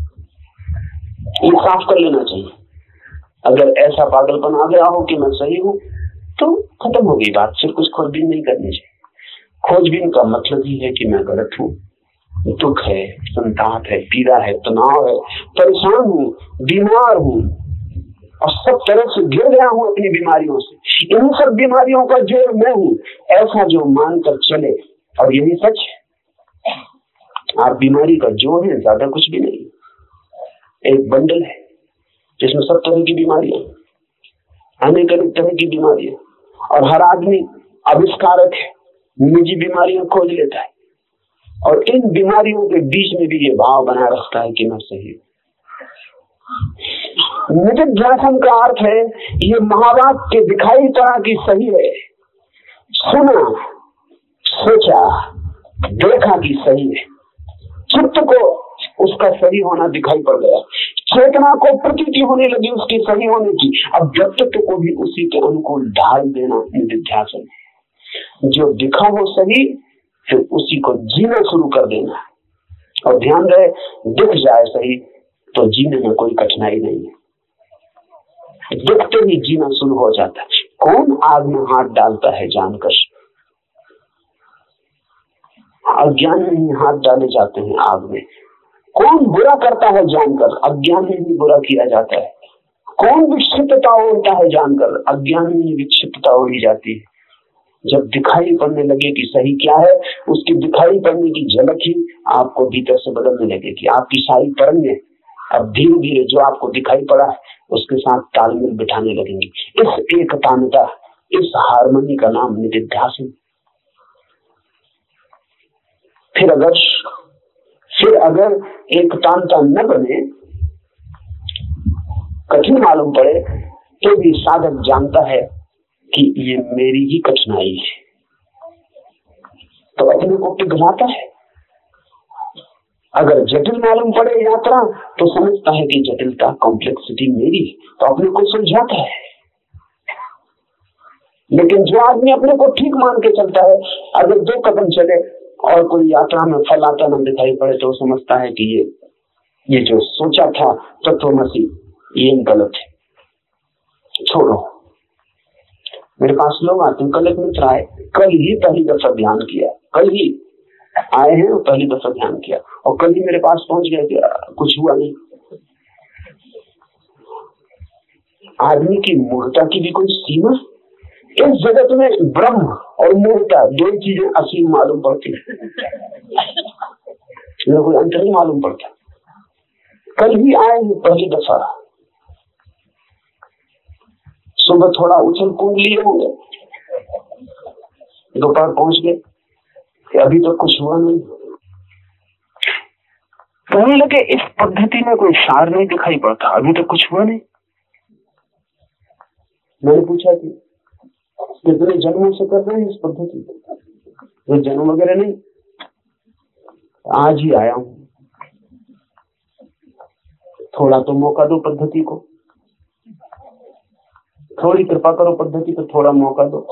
ये साफ कर लेना चाहिए। अगर ऐसा पागलपन आ गया हो कि मैं सही हूं तो खत्म हो गई बात, फिर कुछ खोजबीन नहीं करनी चाहिए। खोजबीन का मतलब ही है कि मैं गलत हूं, दुख है, संताप है, पीड़ा है, तनाव है, परेशान हूं, बीमार हूं और सब तरह से गिर गया हूं अपनी बीमारियों से। इन सब बीमारियों का जोड़ मैं हूं, ऐसा जो मानकर चले। और यही सच है, आप बीमारी का जोड़ है, ज्यादा कुछ भी नहीं। एक बंडल है जिसमें सब तरह की बीमारियां, अनेक अनेक तरह की बीमारियां, और हर आदमी आविष्कारक है, निजी बीमारियां खोज लेता है और इन बीमारियों के बीच में भी ये भाव बना रखता है कि मैं सही हूं। निधिध्यासन का अर्थ है ये महावाक्य के दिखाई पड़ा कि सही है, सुना, सोचा, देखा कि सही है, चित्त को उसका सही होना दिखाई पड़ गया, चेतना को प्रतीति होने लगी उसकी सही होने की। अब व्यक्तित्व को भी उसी के अनुकूल ढाल देना निधिध्यासन है। जो दिखा हो सही, फिर उसी को जीना शुरू कर देना। और ध्यान रहे, दिख जाए सही तो जीने में कोई कठिनाई नहीं है, दिखते ही जीना शुरू हो जाता है। कौन आग में हाथ डालता है जानकर? अज्ञान में ही हाथ डाले जाते हैं आग में। कौन बुरा करता है जानकर? अज्ञान में ही बुरा किया जाता है। कौन विक्षिप्तता ओढ़ता है जानकर? अज्ञान में ही विक्षिप्तता ओढ़ी जाती है। जब दिखाई पड़ने लगे कि सही क्या है, उसकी दिखाई पड़ने की झलक ही आपको भीतर से बदलने लगेगी। आपकी सारी तरंगें अब धीरे धीरे जो आपको दिखाई पड़ा है उसके साथ तालमेल बिठाने लगेंगी। इस एकतानता, इस हार्मनी का नाम निधिध्यासन। फिर अगर एकतानता न बने, कठिन मालूम पड़े, तो भी साधक जानता है कि ये मेरी ही कठिनाई है, तो अपने को पिघलाता है। अगर जटिल मालूम पड़े यात्रा तो समझता है कि जटिलता, कॉम्प्लेक्सिटी मेरी, तो अपने को सुलझाता है। लेकिन जो आदमी अपने को ठीक मान के चलता है, अगर 2 कदम चले और कोई यात्रा में फल आता न दिखाई पड़े तो समझता है कि ये जो सोचा था तत्वमसी, ये गलत है, छोड़ो। मेरे पास लोग आते हैं। कल एक मित्र आए, कल ही पहली दफा ध्यान किया, कल ही आए हैं और पहली दफा ध्यान किया, और कल ही मेरे पास पहुंच गए कि कुछ हुआ नहीं। आदमी की मूर्खता की भी कोई सीमा? इस जगत में ब्रह्म और मोटा, दो चीजें असीम मालूम पड़ती है, कोई अंतर नहीं मालूम पड़ता। कल ही आए हैं पहली दफा, सुबह थोड़ा उछल कूद लिए होंगे, दोपहर पहुंच गए कि अभी तक कुछ हुआ नहीं। कहने लगे इस पद्धति में कोई सार नहीं दिखाई पड़ता, अभी तक कुछ हुआ नहीं। मैंने पूछा कि कितने जन्मों से कर रहे हैं इस पद्धति को? तो जन्म वगैरह नहीं, आज ही आया हूं, थोड़ा तो मौका दो पद्धति को, थोड़ी कृपा करो पद्धति को, थोड़ा मौका दो।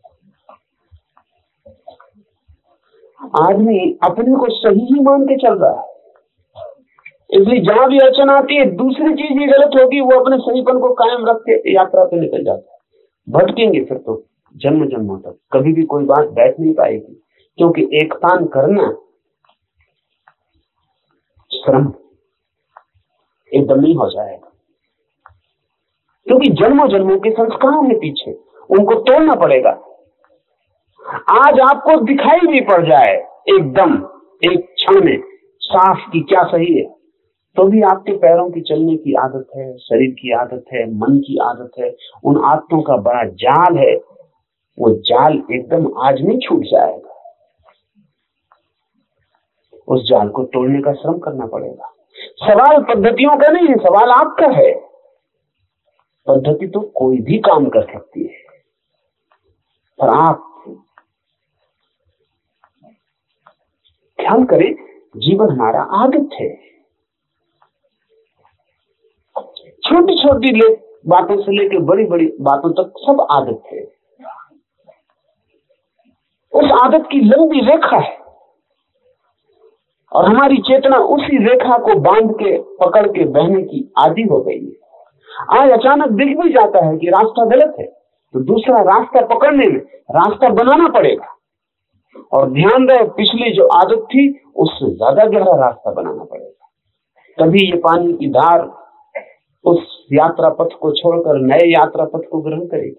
आदमी अपने को सही ही मान के चल रहा है, इसलिए जहां भी अड़चन आती है दूसरी चीज ही गलत होगी, वो अपने सहीपन को कायम रख के यात्रा पे निकल जाता है। भटकेंगे फिर तो जन्म जन्मों तक, कभी भी कोई बात बैठ नहीं पाएगी, क्योंकि एकतान करना श्रम एकदम नहीं हो जाएगा, क्योंकि जन्मों जन्मों के संस्कारों में पीछे उनको तोड़ना पड़ेगा। आज आपको दिखाई भी पड़ जाए एकदम एक क्षण में साफ की क्या सही है, तो भी आपके पैरों की चलने की आदत है, शरीर की आदत है, मन की आदत है, उन आदतों का बड़ा जाल है, वो जाल एकदम आज नहीं छूट जाएगा, उस जाल को तोड़ने का श्रम करना पड़ेगा। सवाल पद्धतियों का नहीं है, सवाल आपका है। पद्धति तो कोई भी काम कर सकती है, पर आप ख्याल करें, जीवन हमारा आदत है, छोटी छोटी बातों से लेकर बड़ी बड़ी बातों तक सब आदत है। उस आदत की लंबी रेखा है और हमारी चेतना उसी रेखा को बांध के पकड़ के बहने की आदी हो गई है। आज अचानक दिख भी जाता है कि रास्ता गलत है, तो दूसरा रास्ता पकड़ने में रास्ता बनाना पड़ेगा, और ध्यान रहे पिछली जो आदत थी उससे ज्यादा गहरा रास्ता बनाना पड़ेगा। तभी ये पानी की धार उस यात्रा पथ को छोड़कर नए यात्रा पथ को ग्रहण करेगी।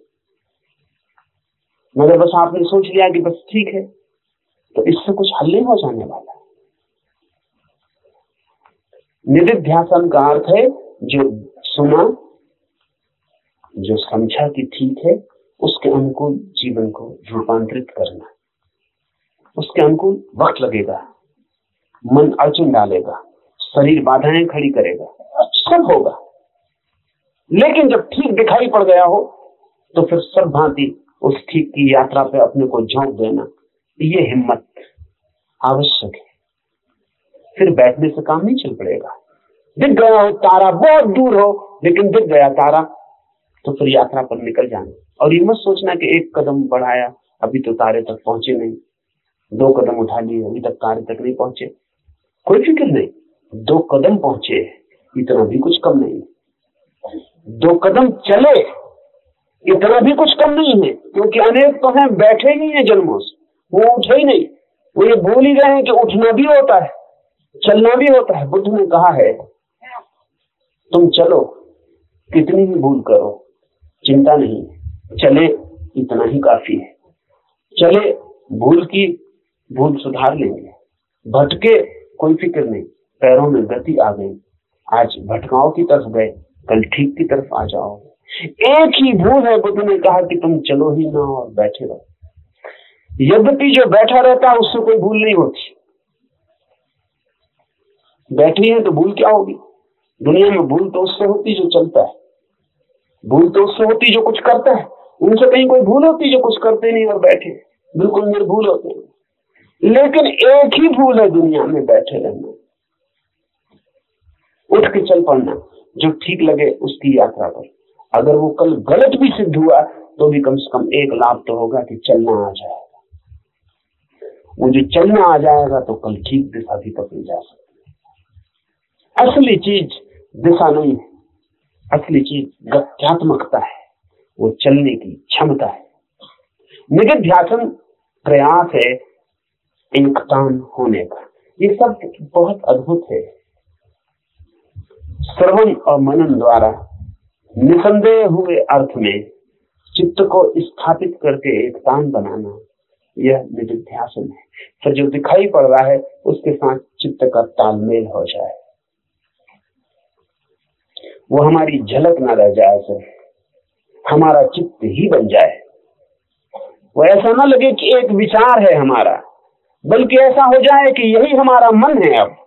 मगर बस आपने सोच लिया कि बस ठीक है, तो इससे कुछ हल नहीं हो जाने वाला। निदिध्यासन का अर्थ है जो सुना, जो समझा कि ठीक है, उसके अनुकूल जीवन को रूपांतरित करना। उसके अनुकूल वक्त लगेगा, मन अड़चन डालेगा, शरीर बाधाएं खड़ी करेगा, सब होगा, लेकिन जब ठीक दिखाई पड़ गया हो तो फिर सब भांति उस ठीक की यात्रा पे अपने को झोंक देना, ये हिम्मत आवश्यक है। फिर बैठने से काम नहीं चल पड़ेगा। दिख गया हो तारा, बहुत दूर हो लेकिन दिख गया तारा, तो फिर यात्रा पर निकल जाना। और ये मत सोचना कि एक कदम बढ़ाया अभी तो तारे तक पहुंचे नहीं, दो कदम उठा लिए अभी तक तारे तक नहीं पहुंचे, कोई फिक्र नहीं, दो कदम पहुंचे इतना भी कुछ कम नहीं, दो कदम चले इतना भी कुछ कम नहीं है, क्योंकि अनेक तो हैं बैठे ही हैं जन्मों से, वो उठे ही नहीं, वो ये भूल ही गए हैं कि उठना भी होता है, चलना भी होता है। बुद्ध ने कहा है तुम चलो, कितनी भी भूल करो चिंता नहीं, चले इतना ही काफी है। चले, भूल की भूल सुधार लेंगे, भटके कोई फिक्र नहीं, पैरों में गति आ गई, आज भटकाओ की तरफ गए, कल ठीक की तरफ आ जाओ। एक ही भूल है, बुद्ध ने कहा कि तुम चलो ही ना और बैठे रहो। यद्यपि जो बैठा रहता है उससे कोई भूल नहीं होती, बैठी है तो भूल क्या होगी? दुनिया में भूल तो उससे होती जो चलता है, भूल तो उससे होती जो कुछ करता है, उनसे कहीं कोई भूल होती जो कुछ करते नहीं और बैठे बिल्कुल निर्भूल होते हैं। लेकिन एक ही भूल है दुनिया में, बैठे रहना, उठ के चल पड़ना, जो ठीक लगे उसकी यात्रा पर। अगर वो कल गलत भी सिद्ध हुआ तो भी कम से कम एक लाभ तो होगा कि चलना आ जाएगा। वो जो चलना आ जाएगा तो कल ठीक दिशा भी पकड़ी जा सकती है। असली चीज दिशा नहीं है, असली चीज गत्यात्मकता है, वो चलने की क्षमता है। निदिध्यासन प्रयास है एकतान होने का। ये सब बहुत अद्भुत है। श्रवण और मनन द्वारा निसंदेह हुए अर्थ में चित्त को स्थापित करके एकतान बनाना यह निधिध्यासन है। फिर जो दिखाई पड़ रहा है उसके साथ चित्त का तालमेल हो जाए, वो हमारी झलक ना रह जाए, सिर्फ हमारा चित्त ही बन जाए। वो ऐसा ना लगे कि एक विचार है हमारा, बल्कि ऐसा हो जाए कि यही हमारा मन है। अब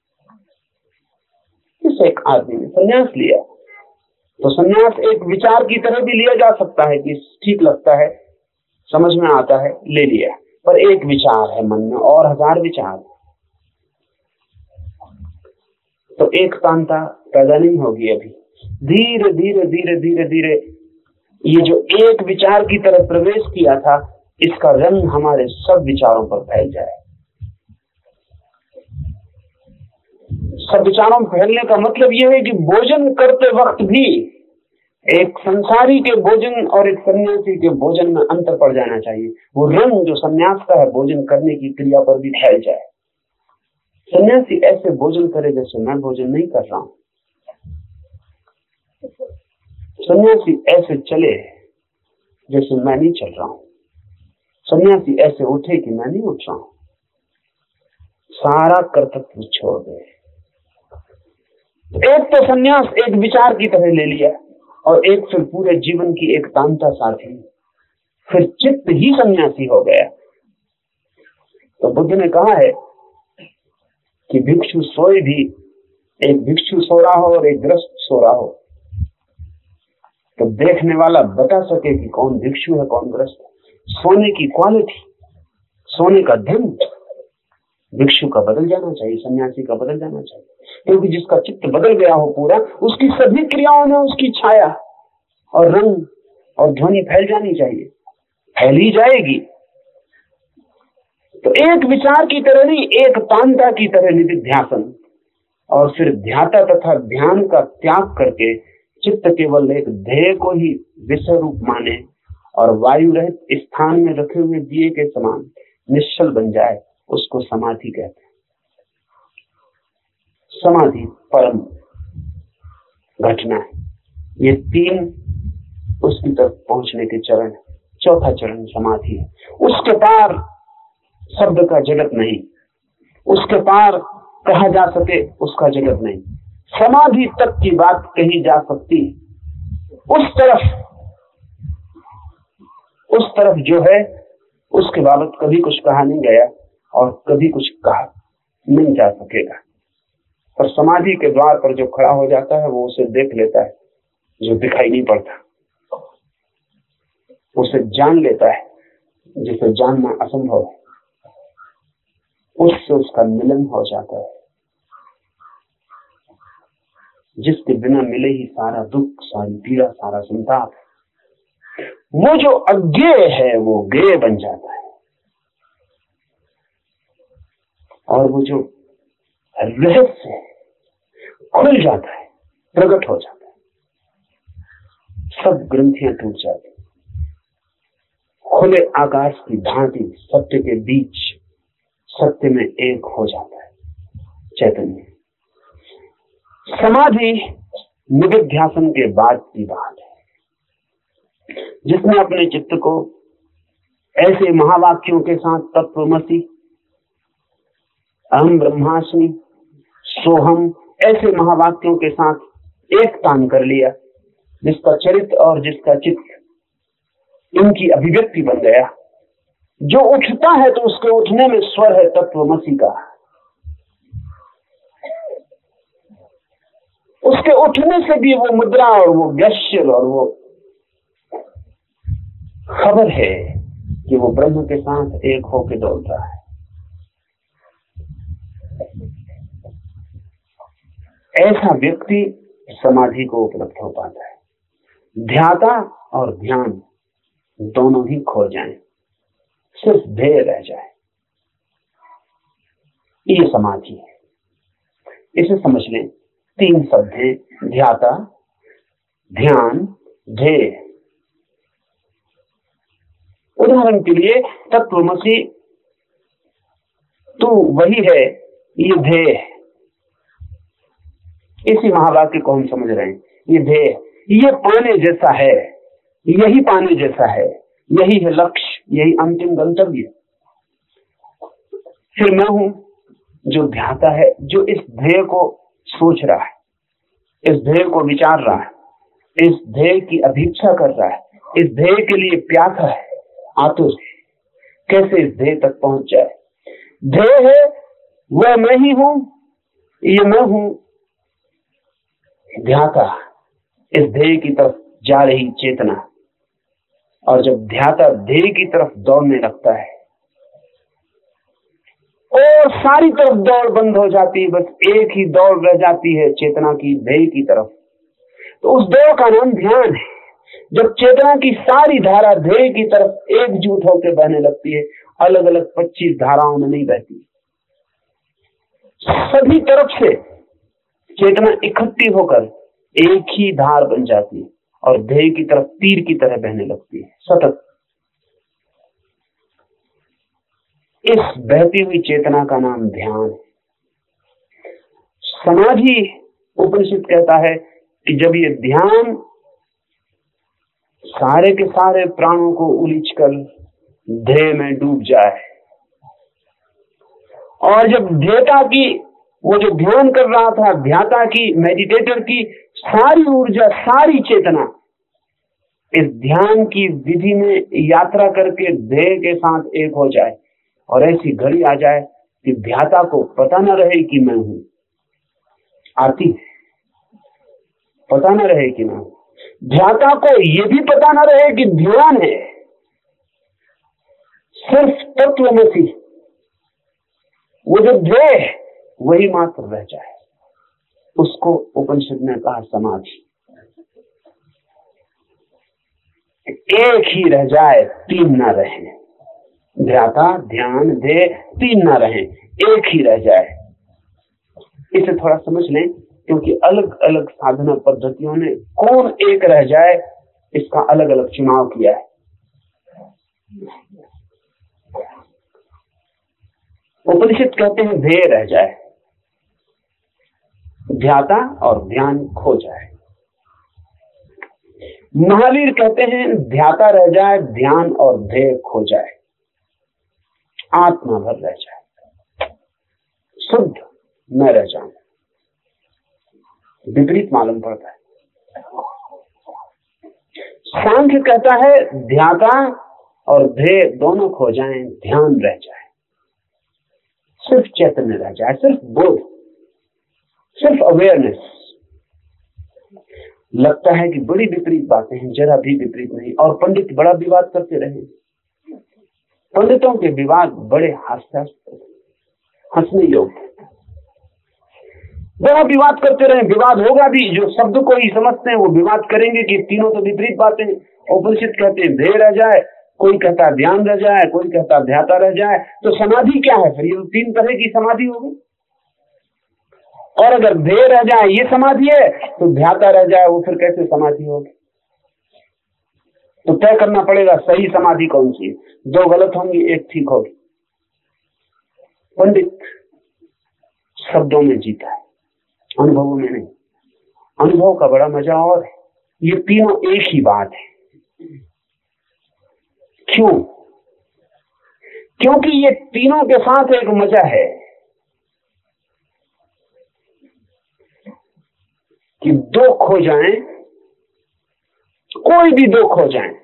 इस एक आदमी ने संन्यास लिया, तो संन्यास एक विचार की तरह भी लिया जा सकता है कि ठीक लगता है, समझ में आता है, ले लिया। पर एक विचार है मन में और 1000 विचार, तो एक तांता पैदा नहीं होगी। अभी धीरे धीरे धीरे धीरे धीरे ये जो एक विचार की तरफ प्रवेश किया था, इसका रंग हमारे सब विचारों पर फैल जाए। सब विचारों में फैलने का मतलब यह है कि भोजन करते वक्त भी एक संसारी के भोजन और एक सन्यासी के भोजन में अंतर पड़ जाना चाहिए। वो रंग जो सन्यास का है भोजन करने की क्रिया पर भी फैल जाए। सन्यासी ऐसे भोजन करे जैसे मैं भोजन नहीं कर रहा हूं। सन्यासी ऐसे चले जैसे मैं नहीं चल रहा हूं। सन्यासी ऐसे उठे कि मैं नहीं उठ रहा हूं। सारा कर्तव्य छोड़ दे। एक तो सन्यास एक विचार की तरह ले लिया, और एक फिर पूरे जीवन की एक तांता साथी, फिर चित्त ही सन्यासी हो गया। तो बुद्ध ने कहा है कि भिक्षु सोए भी, एक भिक्षु सो रहा हो और एक गृहस्थ सो रहा हो, तो देखने वाला बता सके कि कौन भिक्षु है कौन गृहस्थ। सोने की क्वालिटी, सोने का ढंग भिक्षु का बदल जाना चाहिए, सन्यासी का बदल जाना चाहिए। क्योंकि जिसका चित्त बदल गया हो पूरा, उसकी सभी क्रियाओं में उसकी छाया और रंग और ध्वनि फैल जानी चाहिए, फैल ही जाएगी। तो एक विचार की तरह नहीं, एक तांता की तरह निधिध्यासन, और फिर ध्याता तथा ध्यान का त्याग करके चित्त केवल एक ध्येय को ही विषय रूप माने और वायु रहित स्थान में रखे हुए दिए के समान निश्चल बन जाए, उसको समाधि कहते हैं। समाधि परम घटना है। ये 3 उसकी तरफ पहुंचने के चरण है। चौथा चरण समाधि है। उसके पार शब्द का जगत नहीं, उसके पार कहा जा सके उसका जगत नहीं। समाधि तक की बात कही जा सकती है। उस तरफ जो है उसके बाबत कभी कुछ कहा नहीं गया और कभी कुछ कहा नहीं जा सकेगा। पर समाधि के द्वार पर जो खड़ा हो जाता है वो उसे देख लेता है जो दिखाई नहीं पड़ता, उसे जान लेता है जिसे जानना असंभव है, उससे उसका मिलन हो जाता है। जिसके बिना मिले ही सारा दुख, सारी पीड़ा, सारा संताप, वो जो अज्ञेय है वो ज्ञेय बन जाता है, और वो जो रहस्य खुल जाता है, प्रकट हो जाता है। सब ग्रंथियां टूट जाती, खुले आकाश की भांति सत्य के बीच सत्य में एक हो जाता है चैतन्य। समाधि निधिध्यासन के बाद की बात है। जिसने अपने चित्त को ऐसे महावाक्यों के साथ तत्वमसि, अहम ब्रह्मास्मि, सोहम, ऐसे महावाक्यों के साथ एक तान कर लिया, जिसका चरित्र और जिसका चित्त इनकी अभिव्यक्ति बन गया। जो उठता है तो उसके उठने में स्वर है तत्वमसि का। उसके उठने से भी वो मुद्रा और वो गेस्चर और वो खबर है कि वो ब्रह्म के साथ एक होकर दौड़ता है। ऐसा व्यक्ति समाधि को उपलब्ध हो पाता है। ध्याता और ध्यान दोनों ही खो जाएं, सिर्फ ध्येय रह जाए, ये समाधि है। इसे समझ लें, 3 शब्द हैं, ध्याता, ध्यान, ध्येय। उदाहरण के लिए तत्वमसि, तू वही है, ये ध्येय है। इसी महावाक्य को हम समझ रहे हैं, ये ध्येय, ये पाने जैसा है, यही पाने जैसा है, यही है लक्ष्य, यही अंतिम गंतव्य। फिर मैं हूं जो ध्याता है, जो इस ध्येय को सोच रहा है, इस ध्येय को विचार रहा है, इस ध्येय की अभीक्षा कर रहा है, इस ध्येय के लिए प्यासा है, आतुर है, कैसे इस ध्येय तक पहुंच जाए। ध्येय है वह मैं ही हूं, ये मैं हूं ध्याता, इस ध्येय की तरफ जा रही चेतना। और जब ध्याता ध्येय की तरफ दौड़ने लगता है और सारी तरफ दौड़ बंद हो जाती है, बस एक ही दौड़ रह जाती है चेतना की ध्येय की तरफ, तो उस दौड़ का नाम ध्यान है। जब चेतना की सारी धारा ध्येय की तरफ एकजुट होकर बहने लगती है, अलग अलग 25 धाराओं में नहीं बहती, सभी तरफ से चेतना इकट्ठी होकर एक ही धार बन जाती है और ध्येय की तरफ तीर की तरह बहने लगती है सतत। इस बहती हुई चेतना का नाम ध्यान है। समाधि, उपनिषद कहता है कि जब ये ध्यान सारे के सारे प्राणों को उलीचकर ध्येय में डूब जाए, और जब ध्येता की, वो जो ध्यान कर रहा था, ध्याता की, मेडिटेटर की सारी ऊर्जा, सारी चेतना इस ध्यान की विधि में यात्रा करके ध्येय के साथ एक हो जाए, और ऐसी घड़ी आ जाए कि ध्याता को पता न रहे कि मैं हूं। आती पता न रहे कि मैं हूं, ध्याता को यह भी पता न रहे कि ध्यान है, सिर्फ तत्वमसि, वो जो ध्येय है वही मात्र रह जाए। उसको उपनिषद ने कहा समाधि। एक ही रह जाए, तीन ना रहे, ध्याता, ध्यान, ध्येय, तीन ना रहे, एक ही रह जाए। इसे थोड़ा समझ लें, क्योंकि अलग अलग साधना पद्धतियों ने कौन एक रह जाए इसका अलग अलग चुनाव किया है। उपनिषद कहते हैं ध्येय रह जाए, ध्याता और ध्यान खो जाए। महावीर कहते हैं ध्याता रह जाए, ध्यान और ध्येय खो जाए, आत्मा भर रह जाए, शुद्ध मैं रह जाऊं। विपरीत मालूम पड़ता है। सांख्य कहता है ध्याता और ध्येय दोनों खो जाएं, ध्यान रह जाए, सिर्फ चैतन्य रह जाए, सिर्फ बोध, सिर्फ अवेयरनेस। लगता है कि बड़ी विपरीत बातें हैं, जरा भी विपरीत नहीं। और पंडित बड़ा विवाद करते रहे। पंडितों के विवाद बड़े हास्यास्पद, हंसने योग्य। बड़ा विवाद करते रहे, विवाद होगा भी। जो शब्द को ही समझते हैं वो विवाद करेंगे कि तीनों तो विपरीत बातें। उपनिषद कहते हैं ध्येय रह जाए, कोई कहता ध्यान रह जाए, कोई कहता ध्याता रह जाए। तो समाधि क्या है फिर? ये तीन तरह की समाधि हो गई। और अगर ध्येय रह जाए ये समाधि है, तो ध्याता रह जाए वो फिर कैसे समाधि होगी? तो तय करना पड़ेगा सही समाधि कौन सी है। दो गलत होंगी, एक ठीक होगी। पंडित शब्दों में जीता है, अनुभवों में नहीं। अनुभव का बड़ा मजा और है। ये तीनों एक ही बात है। क्यों? क्योंकि ये तीनों के साथ एक मजा है कि दो खो जाएं, कोई भी दो खो जाएं,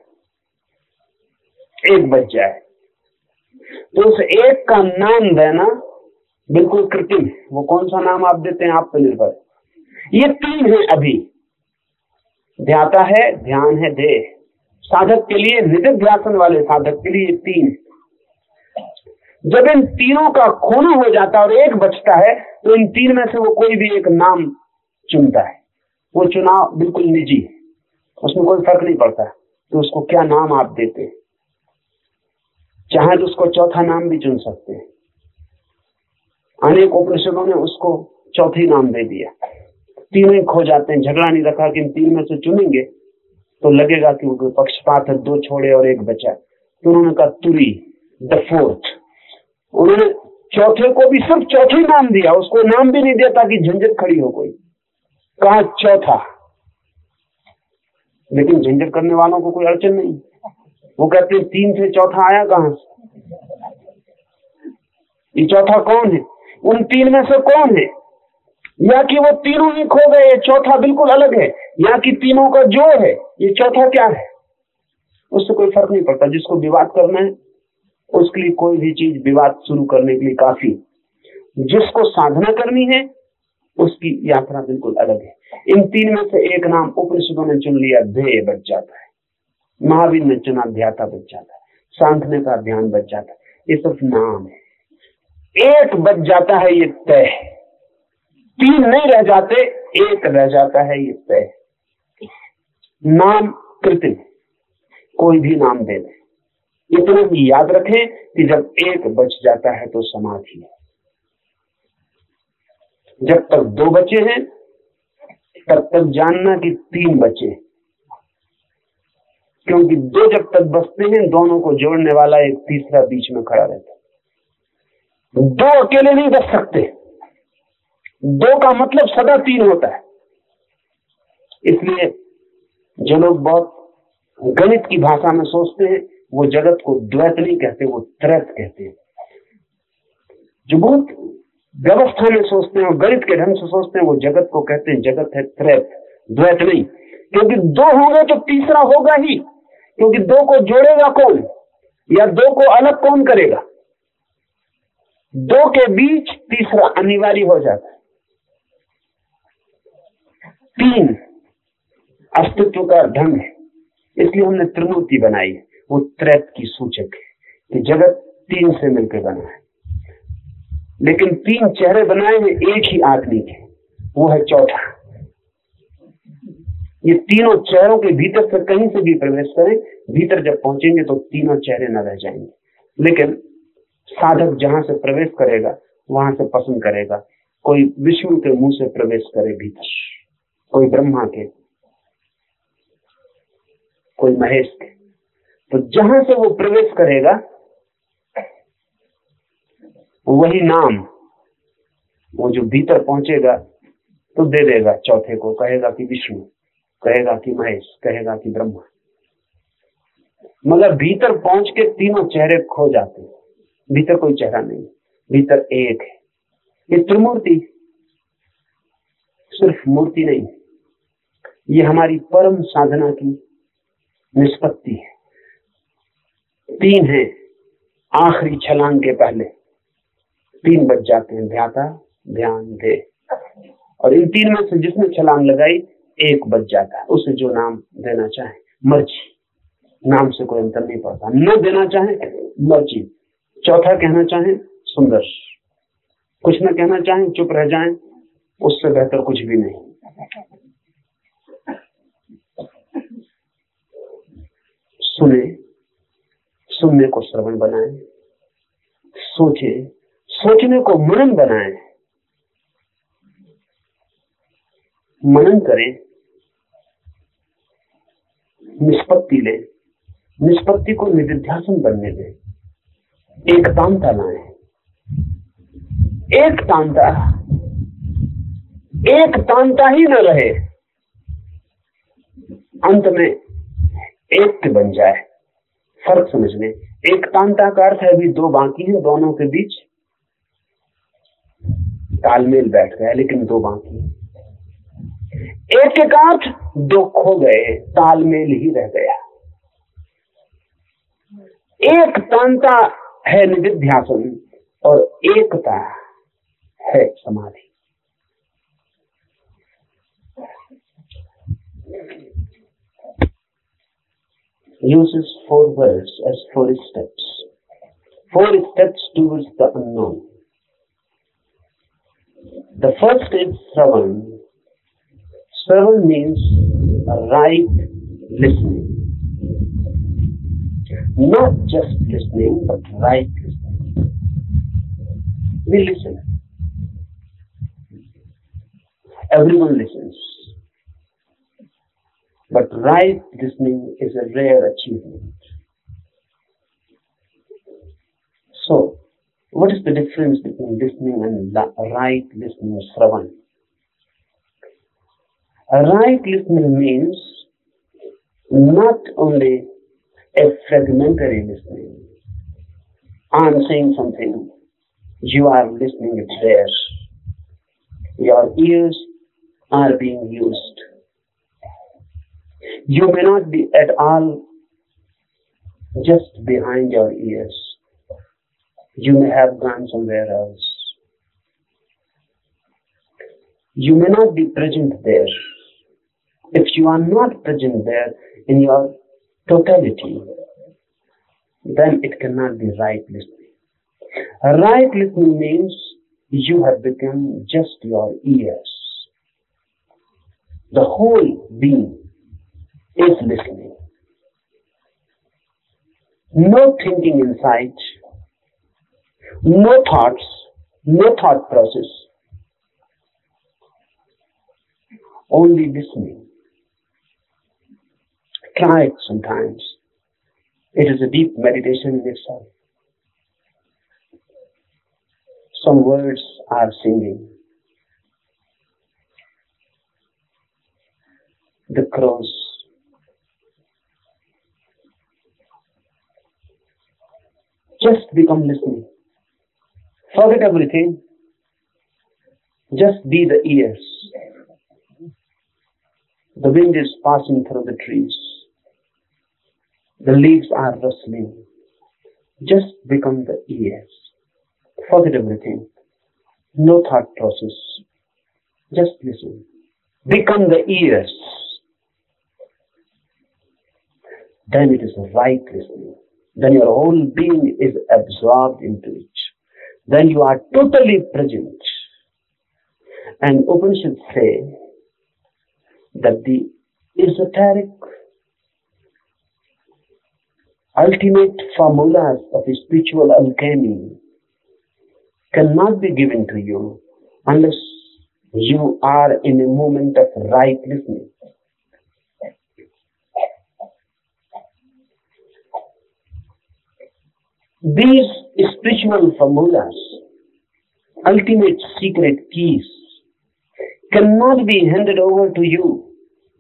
एक बच जाए। तो उस एक का नाम देना बिल्कुल कृत्रिम है। वो कौन सा नाम आप देते हैं आप पर निर्भर। ये तीन है अभी, ध्याता है, ध्यान है, ध्येय। साधक के लिए, निधिध्यासन वाले साधक के लिए तीन। जब इन तीनों का खोना हो जाता है और एक बचता है, तो इन तीन में से वो कोई भी एक नाम चुनता है। वो चुनाव बिल्कुल निजी है, उसमें कोई फर्क नहीं पड़ता तो उसको क्या नाम आप देते हैं। चाहे तो उसको चौथा नाम भी चुन सकते हैं। अनेक उपनिषदों ने उसको चौथी नाम दे दिया। तीनों ही खो जाते हैं। झगड़ा नहीं रखा कि इन तीन में से चुनेंगे तो लगेगा कि वो पक्षपात है, दो छोड़े और एक बचा। तो उन्होंने कहा तुरी, द फोर्थ। उन्होंने चौथे को भी सिर्फ चौथी नाम दिया, उसको नाम भी नहीं दिया ताकि झंझट खड़ी हो कोई। कहा चौथा, लेकिन झंझट करने वालों को कोई अड़चन नहीं। वो कहते हैं तीन से चौथा आया कहां से? ये चौथा कौन है? उन तीन में से कौन है? या कि वो तीनों ही खो गए, चौथा बिल्कुल अलग है, या कि तीनों का जोड़ है, ये चौथा क्या है? उससे कोई फर्क नहीं पड़ता। जिसको विवाद करना है उसके लिए कोई भी चीज विवाद शुरू करने के लिए काफी। जिसको साधना करनी है उसकी यात्रा बिल्कुल अलग है। इन तीन में से एक नाम उपनिषदों ने चुन लिया, ध्येय बच जाता है। महावीर ने चुना, ध्याता बच जाता है। सांख्य का ध्यान बच जाता है। ये सिर्फ नाम है। एक बच जाता है, ये तय है। तीन नहीं रह जाते, एक रह जाता है, ये तय। नाम कृत्रिम, कोई भी नाम दे दे। इतना ही याद रखें कि जब एक बच जाता है तो समाधि है। जब तक दो बचे हैं तब तक जानना कि तीन बचे, क्योंकि दो जब तक बचते हैं दोनों को जोड़ने वाला एक तीसरा बीच में खड़ा रहता है। दो अकेले नहीं बच सकते, दो का मतलब सदा तीन होता है। इसलिए जो लोग बहुत गणित की भाषा में सोचते हैं वो जगत को द्वैत नहीं कहते, वो त्रैत कहते हैं। जो बहुत व्यवस्था में सोचते हैं और गणित के ढंग से सोचते हैं वो जगत को कहते हैं जगत है त्रैत, द्वैत नहीं। क्योंकि दो होंगे तो तीसरा होगा ही, क्योंकि दो को जोड़ेगा कौन या दो को अलग कौन करेगा? दो के बीच तीसरा अनिवार्य हो जाता है। तीन अस्तित्व का ढंग है, इसलिए हमने त्रिमूर्ति बनाई। वो त्रैत की सूचक है कि जगत तीन से मिलकर बना है, लेकिन तीन चेहरे बनाए हैं एक ही आदमी के, वो है चौथा। ये तीनों चेहरों के भीतर से कहीं से भी प्रवेश करें, भीतर जब पहुंचेंगे तो तीनों चेहरे न रह जाएंगे। लेकिन साधक जहां से प्रवेश करेगा वहां से पसंद करेगा, कोई विष्णु के मुंह से प्रवेश करे भीतर, कोई ब्रह्मा के, कोई महेश के। तो जहां से वो प्रवेश करेगा वही नाम, वो जो भीतर पहुंचेगा तो दे देगा चौथे को, कहेगा कि विष्णु, कहेगा कि महेश, कहेगा कि ब्रह्मा। मगर भीतर पहुंच के तीनों चेहरे खो जाते हैं, भीतर कोई चेहरा नहीं, भीतर एक है। ये त्रिमूर्ति सिर्फ मूर्ति नहीं, ये हमारी परम साधना की निष्पत्ति है। तीन है, आखिरी छलांग के पहले तीन बच जाते हैं, ध्याता, ध्यान, ध्येय। और इन तीन में से जिसने छलांग लगाई एक बच जाता है, उसे जो नाम देना चाहे मर्जी, नाम से कोई अंतर नहीं पड़ता। न देना चाहे मर्जी, चौथा कहना चाहे सुंदर, कुछ न कहना चाहे चुप रह जाएं, उससे बेहतर कुछ भी नहीं। सुने, सुनने को श्रवण बनाएं, सोचे, सोचने को मनन बनाएं, मनन करें, निष्पत्ति लें, निष्पत्ति को निधिध्यासन बनने दें, एकतांता लाएं। एकतांता ही न रहे, अंत में एक बन जाए। फर्क समझ लें, एकतांता का अर्थ है अभी दो बाकी हैं, दोनों के बीच तालमेल बैठ गया, लेकिन दो बाकी हैं। एक एक अर्थ दो खो गए, तालमेल ही रह गया। एकतांता है निधिध्यासन और एकता है समाधि। Uses 4 words as 4 steps. 4 steps towards the unknown. The first is Shravan. Shravan means right listening. Not just listening, but right listening. We listen. Everyone listens. But right listening is a rare achievement. So, what is the difference between listening and right listening, Shravan? Right listening means not only a fragmentary listening. I'm saying something, You are listening there. Your ears are being used. You may not be at all just behind your ears. You may have gone somewhere else. You may not be present there. If you are not present there in your totality, then it cannot be right listening. Right listening means you have become just your ears. The whole being is listening. No thinking inside, no thoughts, no thought process, only listening. Try it sometimes. It is a deep meditation in itself. Some words are singing. The crows. Just become listening. Forget everything. Just be the ears. The wind is passing through the trees. The leaves are rustling. Just become the ears. Forget everything. No thought process. Just listen. Become the ears. Then it is right listening. Then your whole being is absorbed into it. Then you are totally present. And Upanishads say that the esoteric ultimate formulas of spiritual alchemy cannot be given to you unless you are in a moment of right listening. These spiritual formulas, ultimate secret keys, cannot be handed over to you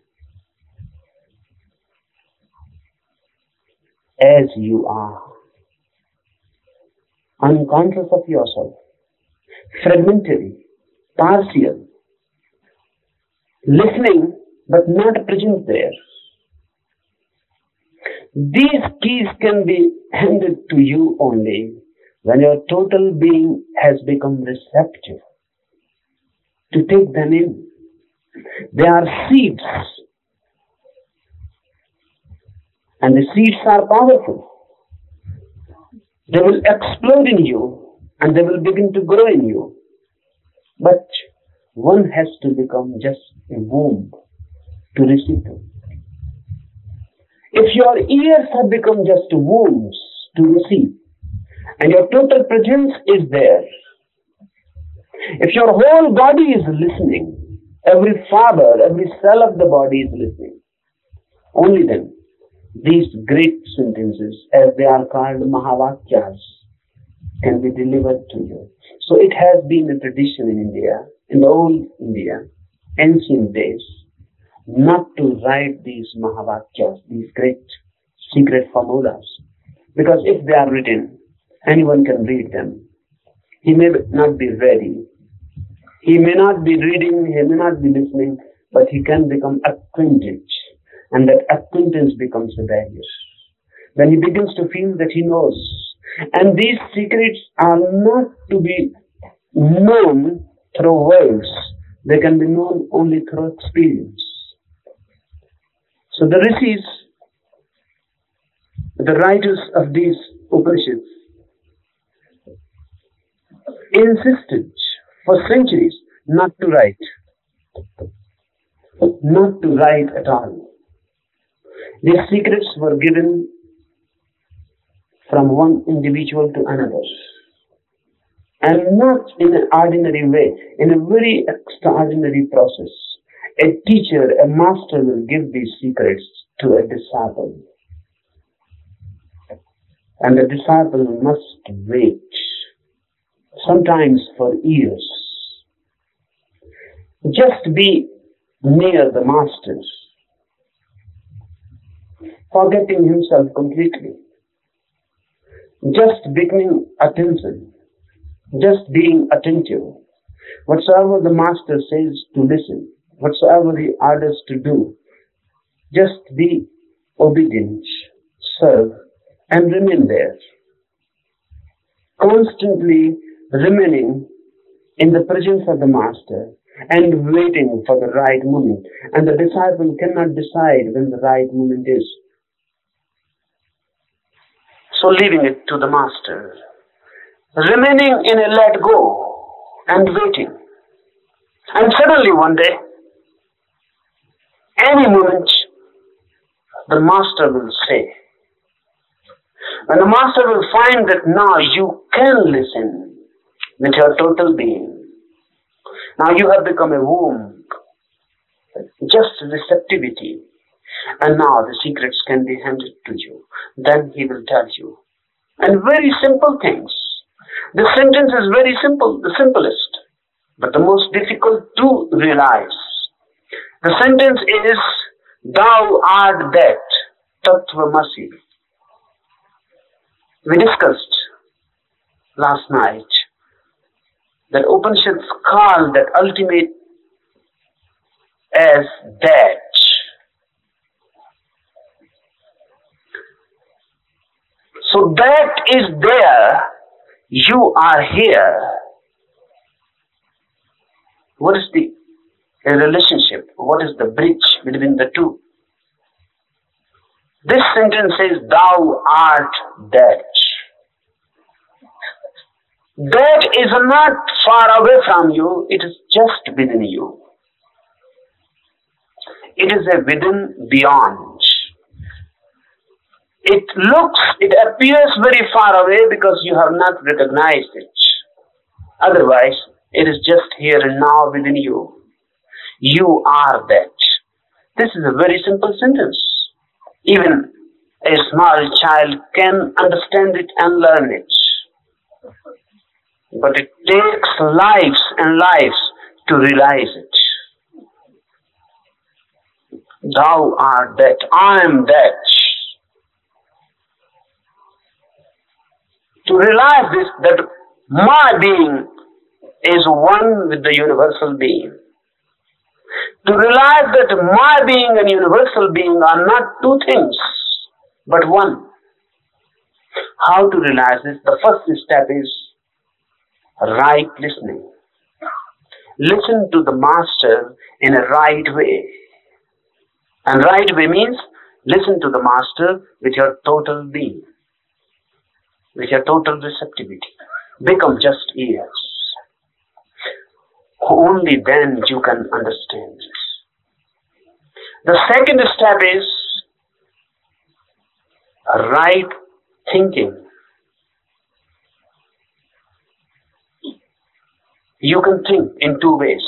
as you are, unconscious of yourself, fragmentary, partial, listening but not present there. These keys can be handed to you only when your total being has become receptive to take them in. They are seeds, and the seeds are powerful. They will explode in you and they will begin to grow in you. But one has to become just a womb to receive them. If your ears have become just wombs to receive, and your total presence is there, if your whole body is listening, every fiber, every cell of the body is listening, only then these great sentences, as they are called Mahavakyas, can be delivered to you. So it has been a tradition in India, in the old India, ancient days, not to write these Mahavakyas, these great secret formulas. Because if they are written, anyone can read them. He may not be ready. He may not be reading, he may not be listening, but he can become acquainted. And that acquaintance becomes a barrier. Then he begins to feel that he knows. And these secrets are not to be known through words. They can be known only through experience. So the rishis, the writers of these Upanishads, insisted for centuries not to write. Not to write at all. These secrets were given from one individual to another. And not in an ordinary way, in a very extraordinary process. A teacher, a master will give these secrets to a disciple. And the disciple must wait, sometimes for years. Just be near the master, forgetting himself completely. Just beginning attention just being attentive. Whatsoever the master says to listen, whatsoever he orders to do, just be obedient, serve, and remain there. Constantly remaining in the presence of the master and waiting for the right moment. And the disciple cannot decide when the right moment is. So leaving it to the master, remaining in a let go and waiting. And suddenly one day, any moment, the master will say, when the master will find that now you can listen with your total being. Now you have become a womb, just receptivity. And now the secrets can be handed to you. Then he will tell you. And very simple things. The sentence is very simple, the simplest, but the most difficult to realize. The sentence is, thou art that, Tattvamasi. We discussed last night that Upanishads call that ultimate as that. So that is there, you are here. What is the relationship? What is the bridge between the two? This sentence says, thou art that. That is not far away from you, it is just within you. It is a within beyond. It appears very far away because you have not recognized it. Otherwise, it is just here and now within you. You are that. This is a very simple sentence. Even a small child can understand it and learn it. But it takes lives and lives to realize it. Thou art that. I am that. To realize this, that my being is one with the universal being. To realize that my being and universal being are not two things, but one. How to realize this? The first step is right listening. Listen to the master in a right way. And right way means listen to the master with your total being, with your total receptivity. Become just ears. Only then you can understand this. The second step is right thinking. You can think in two ways.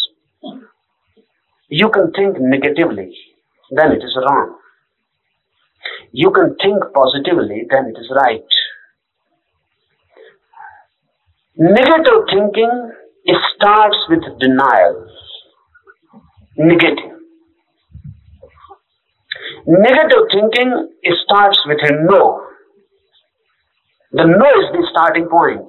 You can think negatively, then it is wrong. You can think positively, then it is right. Negative thinking, it starts with denial. Negative. Negative thinking, it starts with a no. The no is the starting point.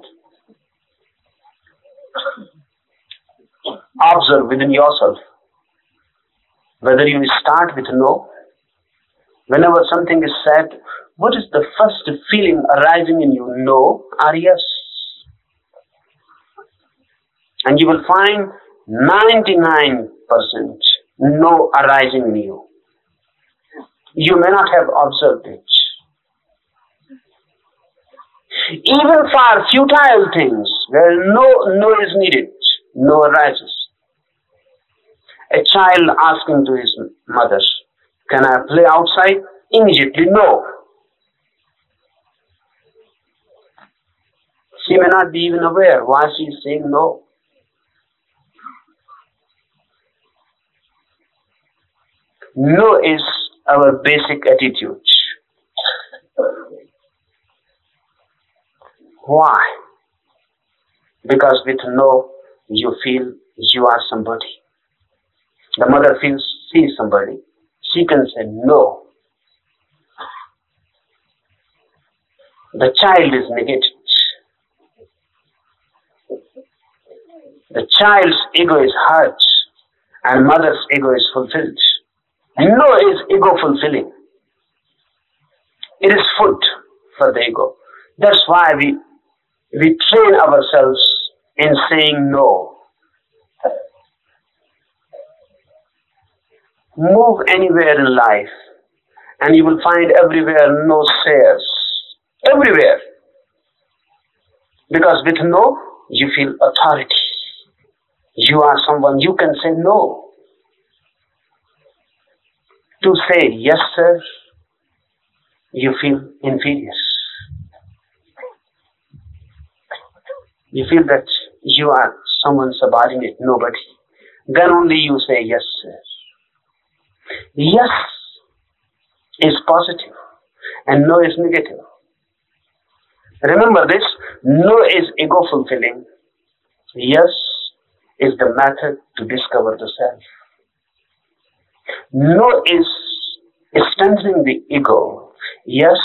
Observe within yourself whether you start with no. Whenever something is said, what is the first feeling arising in you? No or yes? And you will find 99% no arising in you. You may not have observed it. Even for futile things, where no is needed, no arises. A child asking to his mother, can I play outside? Immediately, no. She may not be even aware why she is saying no. No is our basic attitude. Why? Because with no, you feel you are somebody. The mother feels she is somebody. She can say no. The child is negated. child's ego is hurt and mother's ego is fulfilled. No is ego fulfilling. It is food for the ego. That's why we train ourselves in saying no. Move anywhere in life and you will find everywhere no sayers. Everywhere. Because with no, you feel authority. You are someone, you can say no. To say yes, sir, you feel inferior. You feel that you are someone subordinate, nobody. Then only you say yes, sir. Yes is positive and no is negative. Remember this, no is ego fulfilling. Yes is the method to discover the self. No is strengthening the ego. Yes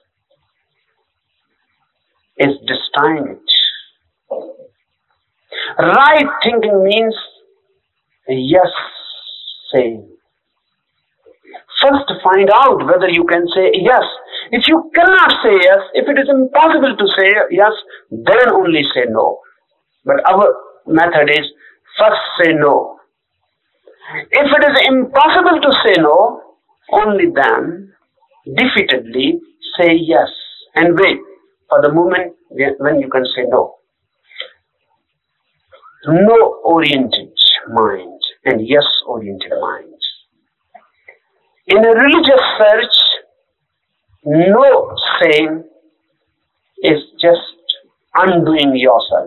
is destroying it. Right thinking means yes saying. First find out whether you can say yes. If you cannot say yes, if it is impossible to say yes, then only say no. But our method is first say no. If it is impossible to say no, only then defeatedly say yes and wait for the moment when you can say no. No-oriented mind and yes-oriented mind. In a religious search, no saying is just undoing yourself.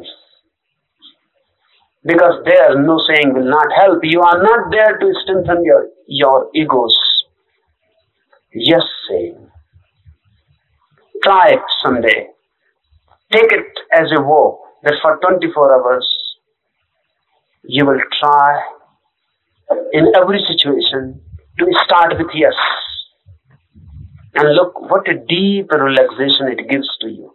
Because there, no saying will not help. You are not there to strengthen your egos. Yes saying. Try it someday. Take it as a vow that for 24 hours, you will try in every situation to start with yes. And look what a deep relaxation it gives to you.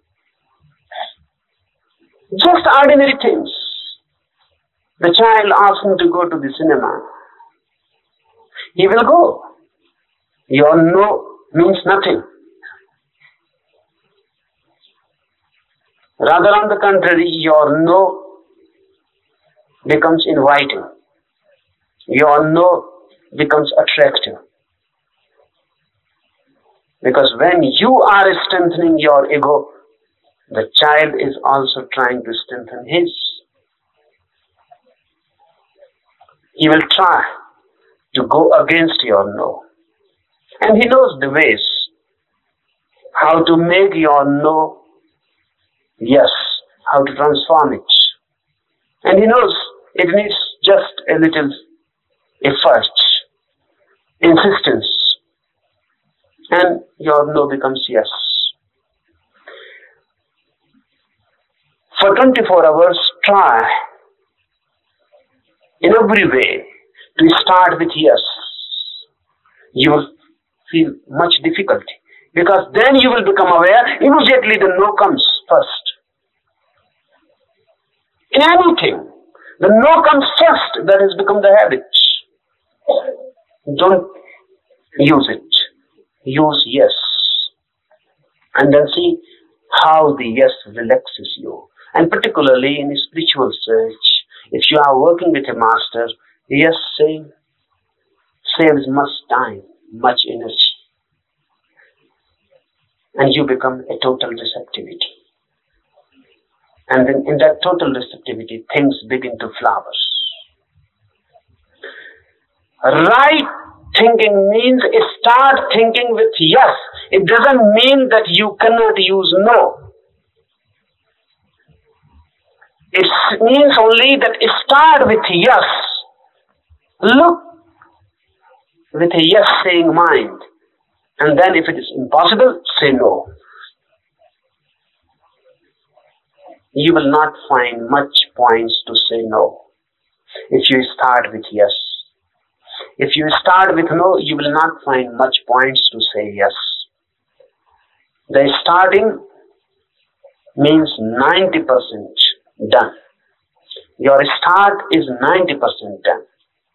Just ordinary things. The child asks him to go to the cinema. He will go. Your no means nothing. Rather on the contrary, your no becomes inviting. Your no becomes attractive. Because when you are strengthening your ego, the child is also trying to strengthen his. He will try to go against your no. And he knows the ways how to make your no yes, how to transform it. And he knows it needs just a little effort, insistence, and your no becomes yes. For 24 hours, try in every way to start with yes. You will feel much difficulty because then you will become aware, immediately the no comes first. In anything, the no comes first, that has become the habit. Don't use it. Use yes. And then see how the yes relaxes you. And particularly in a spiritual search, if you are working with a master, yes saying saves much time, much energy. And you become a total receptivity. And then in that total receptivity, things begin to flower. Right thinking means start thinking with yes. It doesn't mean that you cannot use no. It means only that start with yes. Look with a yes saying mind. And then if it is impossible, say no. You will not find much points to say no if you start with yes. If you start with no, you will not find much points to say yes. The starting means 90% done. Your start is 90% done.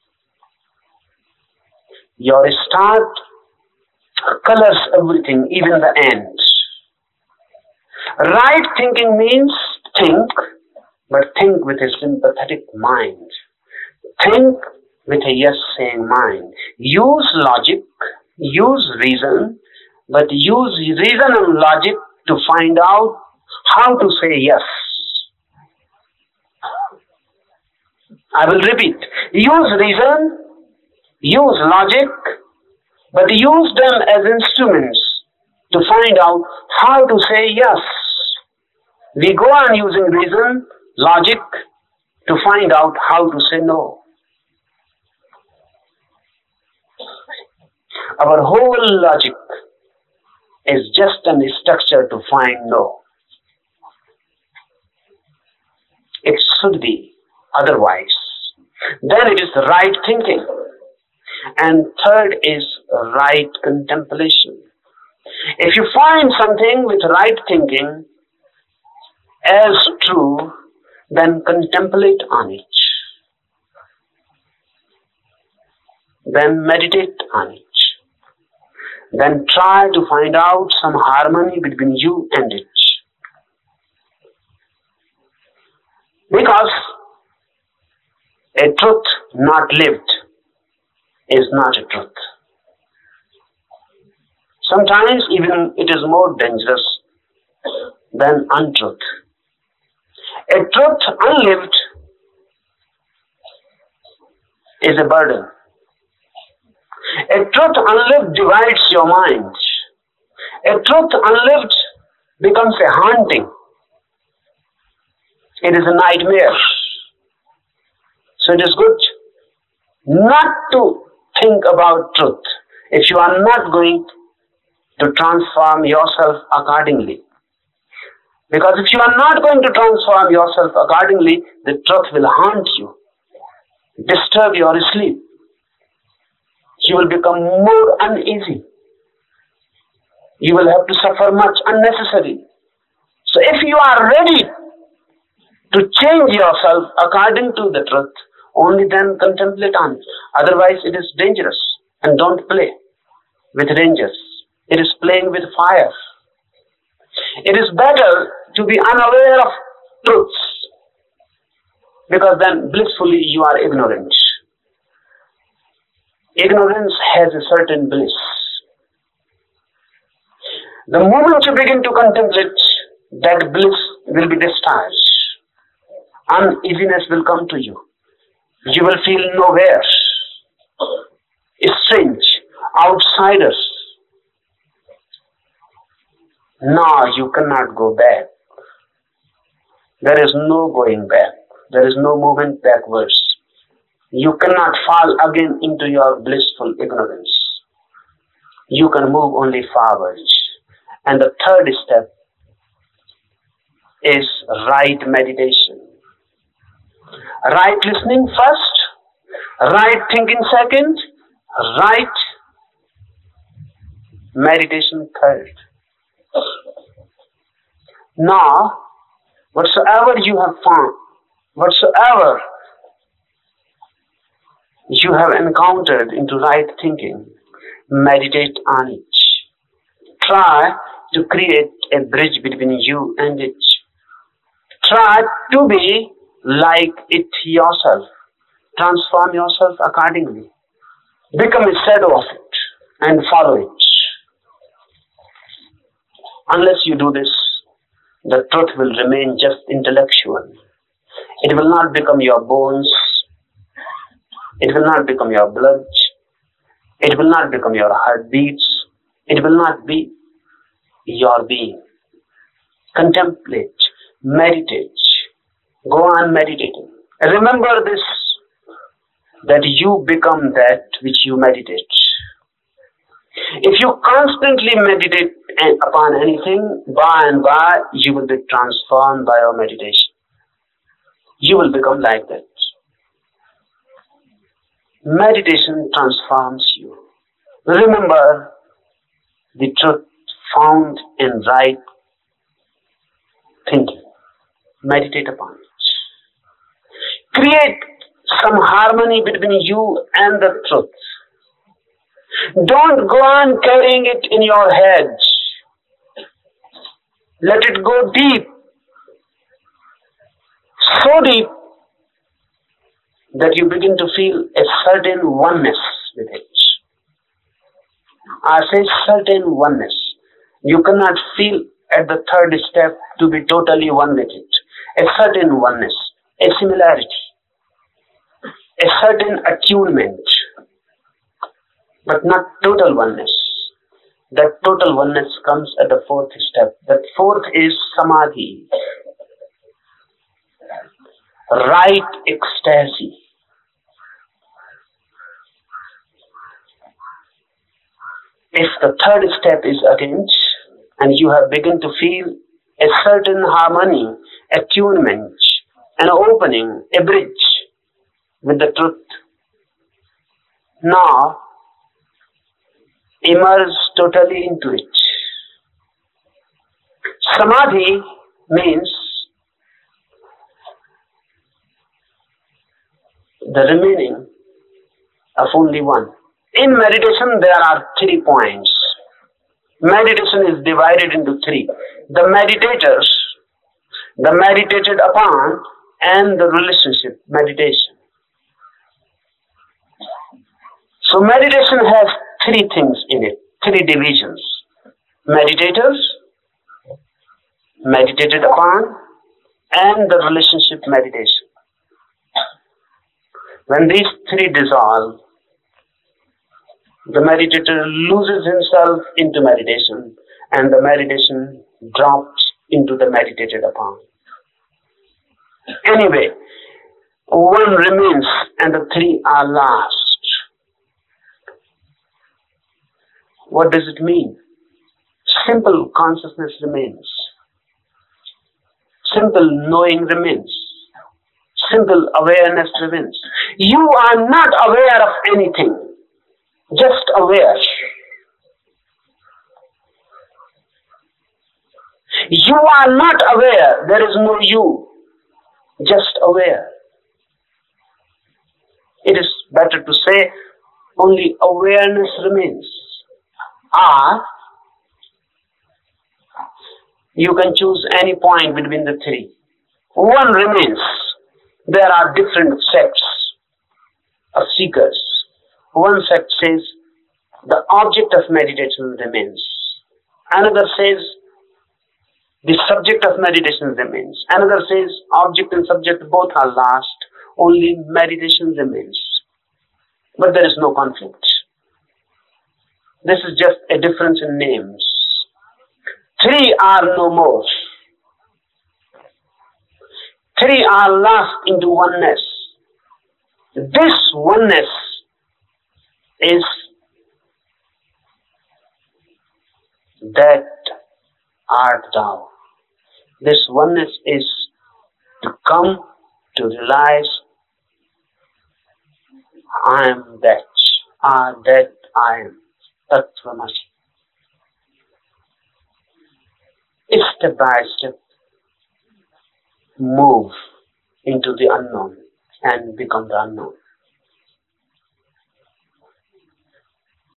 Your start colors everything, even the end. Right thinking means think, but think with a sympathetic mind. Think with a yes-saying mind. Use logic, use reason, but use reason and logic to find out how to say yes. I will repeat. Use reason, use logic, but use them as instruments to find out how to say yes. We go on using reason, logic to find out how to say no. Our whole logic is just a structure to find no. It should be otherwise. Then it is right thinking. And third is right contemplation. If you find something with right thinking as true, then contemplate on it. Then meditate on it. Then try to find out some harmony between you and it. Because a truth not lived is not a truth. Sometimes even it is more dangerous than untruth. A truth unlived is a burden. A truth unlived divides your mind. A truth unlived becomes a haunting. It is a nightmare. So it is good not to think about truth if you are not going to transform yourself accordingly. Because if you are not going to transform yourself accordingly, the truth will haunt you, disturb your sleep. You will become more uneasy. You will have to suffer much unnecessary. So if you are ready to change yourself according to the truth, only then contemplate on it. Otherwise it is dangerous. And don't play with rangers. It is playing with fire. It is better to be unaware of truths, because then blissfully you are ignorant. Ignorance has a certain bliss. The moment you begin to contemplate, that bliss will be discharged. Uneasiness will come to you. You will feel nowhere, strange, outsiders. Now you cannot go back. There is no going back. There is no movement backwards. You cannot fall again into your blissful ignorance. You can move only forward. And the third step is right meditation. Right listening first, right thinking second, right meditation third. Now, whatsoever you have found, whatsoever you have encountered into right thinking, meditate on it. Try to create a bridge between you and it. Try to be like it yourself. Transform yourself accordingly. Become a shadow of it and follow it. Unless you do this, the truth will remain just intellectual. It will not become your bones. It will not become your blood. It will not become your heartbeats. It will not be your being. Contemplate, meditate, go on meditating. Remember this, that you become that which you meditate. If you constantly meditate upon anything, by and by you will be transformed by your meditation. You will become like that. Meditation transforms you. Remember the truth found in right thinking. Meditate upon it. Create some harmony between you and the truth. Don't go on carrying it in your head. Let it go deep. So deep that you begin to feel a certain oneness with it. I say certain oneness. You cannot feel at the third step to be totally one with it. A certain oneness, a similarity, a certain attunement, but not total oneness. That total oneness comes at the fourth step. That fourth is samadhi, right ecstasy. If the third step is attained and you have begun to feel a certain harmony, attunement, an opening, a bridge with the truth, now immerse totally into it. Samadhi means the remaining of only one. In meditation, there are 3 points. Meditation is divided into 3. The meditators, the meditated upon, and the relationship meditation. So meditation has 3 things in it, 3 divisions. Meditators, meditated upon, and the relationship meditation. When these 3 dissolve, the meditator loses himself into meditation, and the meditation drops into the meditated upon. Anyway, one remains and the 3 are lost. What does it mean? Simple consciousness remains. Simple knowing remains. Simple awareness remains. You are not aware of anything. Just aware. You are not aware. There is no you. Just aware. It is better to say only awareness remains. Or you can choose any point between the 3. One remains. There are different sects of seekers. One sect says the object of meditation remains. Another says the subject of meditation remains. Another says object and subject both are lost. Only meditation remains. But there is no conflict. This is just a difference in names. 3 are no more. 3 are lost into oneness. This oneness is that art thou. This oneness is to come to realize I am that. That I am. Tattvamasi. Step by step, move into the unknown and become the unknown.